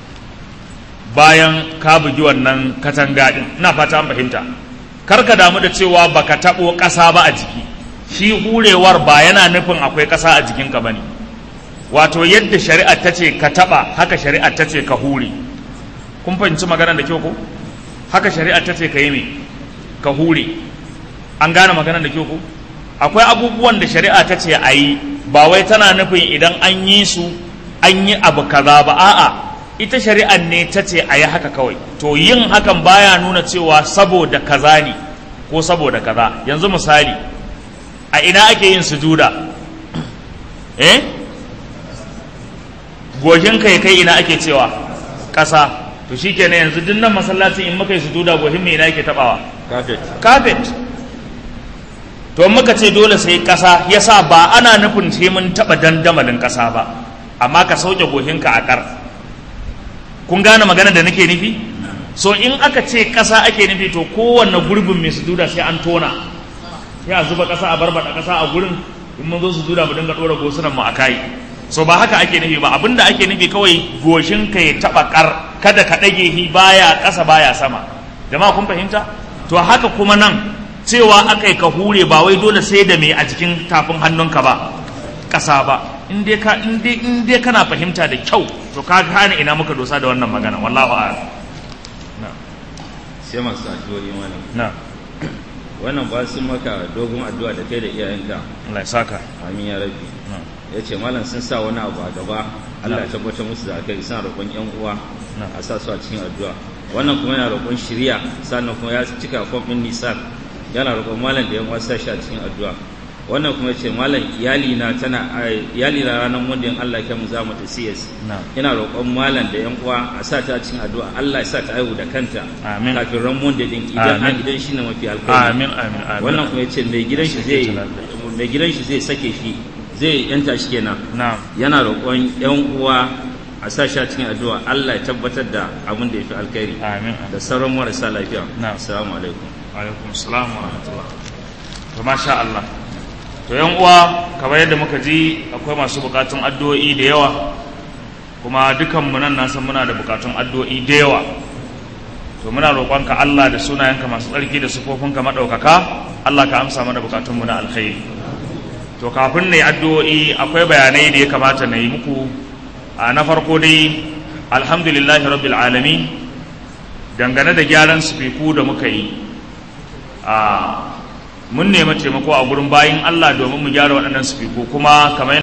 bayan ka bugi wannan katanga ɗin, ina fata an fahimta. Kar ka damu da cewa baka taɓo ƙasa ba a jiki, shi hurewar ba yana nufin akwai ƙasa a jikinka ba ne. Wato yadda shari'ar ta ce ka taɓa haka shari'ar ta ce ka hure. Kun fahimci maganar da kyau ko? Haka shari'ar ta ce ka yi me ka hure. An gane maganar da kyau ko? Akwai abubuwan da shari'a ta ce a yi, ba wai tana nufin idan an yi su an yi abu kaza ba, a'a ita shari'ar ne ta ce a yi haka kawai. To yin hakan baya nuna cewa saboda kaza ne ko saboda kaza. Yanzu misali, a ina ake yin sujuda? Eh? Goshin kai kai ina ake cewa? Ƙasa. To shi kenan yanzu duk nan masallacin in muka yi sujuda goshin mai ina yake tabawa? Kafet. Kafet. To muka ce dole sai ƙasa, yasa ba ana nufin sai mun taɓa dandamalin ƙasa ba, amma ka sauke goshinka a ƙar. Kun gane magana da nake nufi? So in aka ce ƙasa ake nufi to kowanne gurbin mai sujuda sai an tona, sai a zuba ƙasa a barbaɗa ƙasa a gurin, in mun zo sujuda mu dinga ɗora gosunan mu a kai. So ba haka ake nufi ba, abinda ake nufi kawai goshinka ya taɓa ƙar, kada ka ɗage shi baya ƙasa baya sama. Jama'a kun fahimta? To haka kuma nan cewa aka yi ka hure ba wai dole sai da mai a jikin tafin hannunka ba, ƙasa ba. In dai ka in dai in dai kana fahimta da kyau to ka gane ina muka dosa da wannan magana, wallahu a'lam. Na. Sai masu addu'o'i malam. Na. Wannan ba sun maka dogon addu'a da kai da iyayenka. Allah ya saka. Amin ya rabbi. Ya ce malam sun sa wani abu a gaba, Allah ya tabbatar musu da kai, suna roƙon ƴan uwa a sa su a cikin addu'a. Wannan kuma yana roƙon shiriya, sannan kuma ya cika kwamfin nisan, yana roƙon malam da ƴan uwa sa shi a cikin addu'a. Wannan kuma ce malam iyali na tana iyali na ranar wanda in Allah ya mu za mu ta C S. Ina roƙon malam da ƴan uwa a sa ta cikin addu'a, Allah ya sa ta haihu da kanta kafin ran wanda din idan an gidan shi ne mafi alƙawari. Amin amin amin. Wannan kuma yace mai gidan shi zai mai gidan shi zai sake shi, zai yanta shi kenan. Yana roƙon ƴan uwa a sa shi a cikin addu'a, Allah ya tabbatar da abin da ya fi alkhairi. Amin. Da sauran marasa lafiya. Assalamu alaikum. Wa alaikum assalam wa rahmatullah. to masha Allah. To yan uwa kamar yadda muka ji akwai masu bukatun addu'o'i da yawa, kuma dukanmu nan na san muna da bukatun addu'o'i da yawa. To muna roƙonka Allah da sunayenka masu tsarki da sifofinka maɗaukaka, Allah ka amsa mana bukatunmu na alkhairi. To kafin na yi addu'o'i akwai bayanai da ya kamata na yi muku. A na farko dai alhamdulillahi rabbil alamin, dangane da gyaran sifiku da muka yi, a mun nemi taimako a gurin bayin Allah domin mu gyara waɗannan sifiku, kuma kamar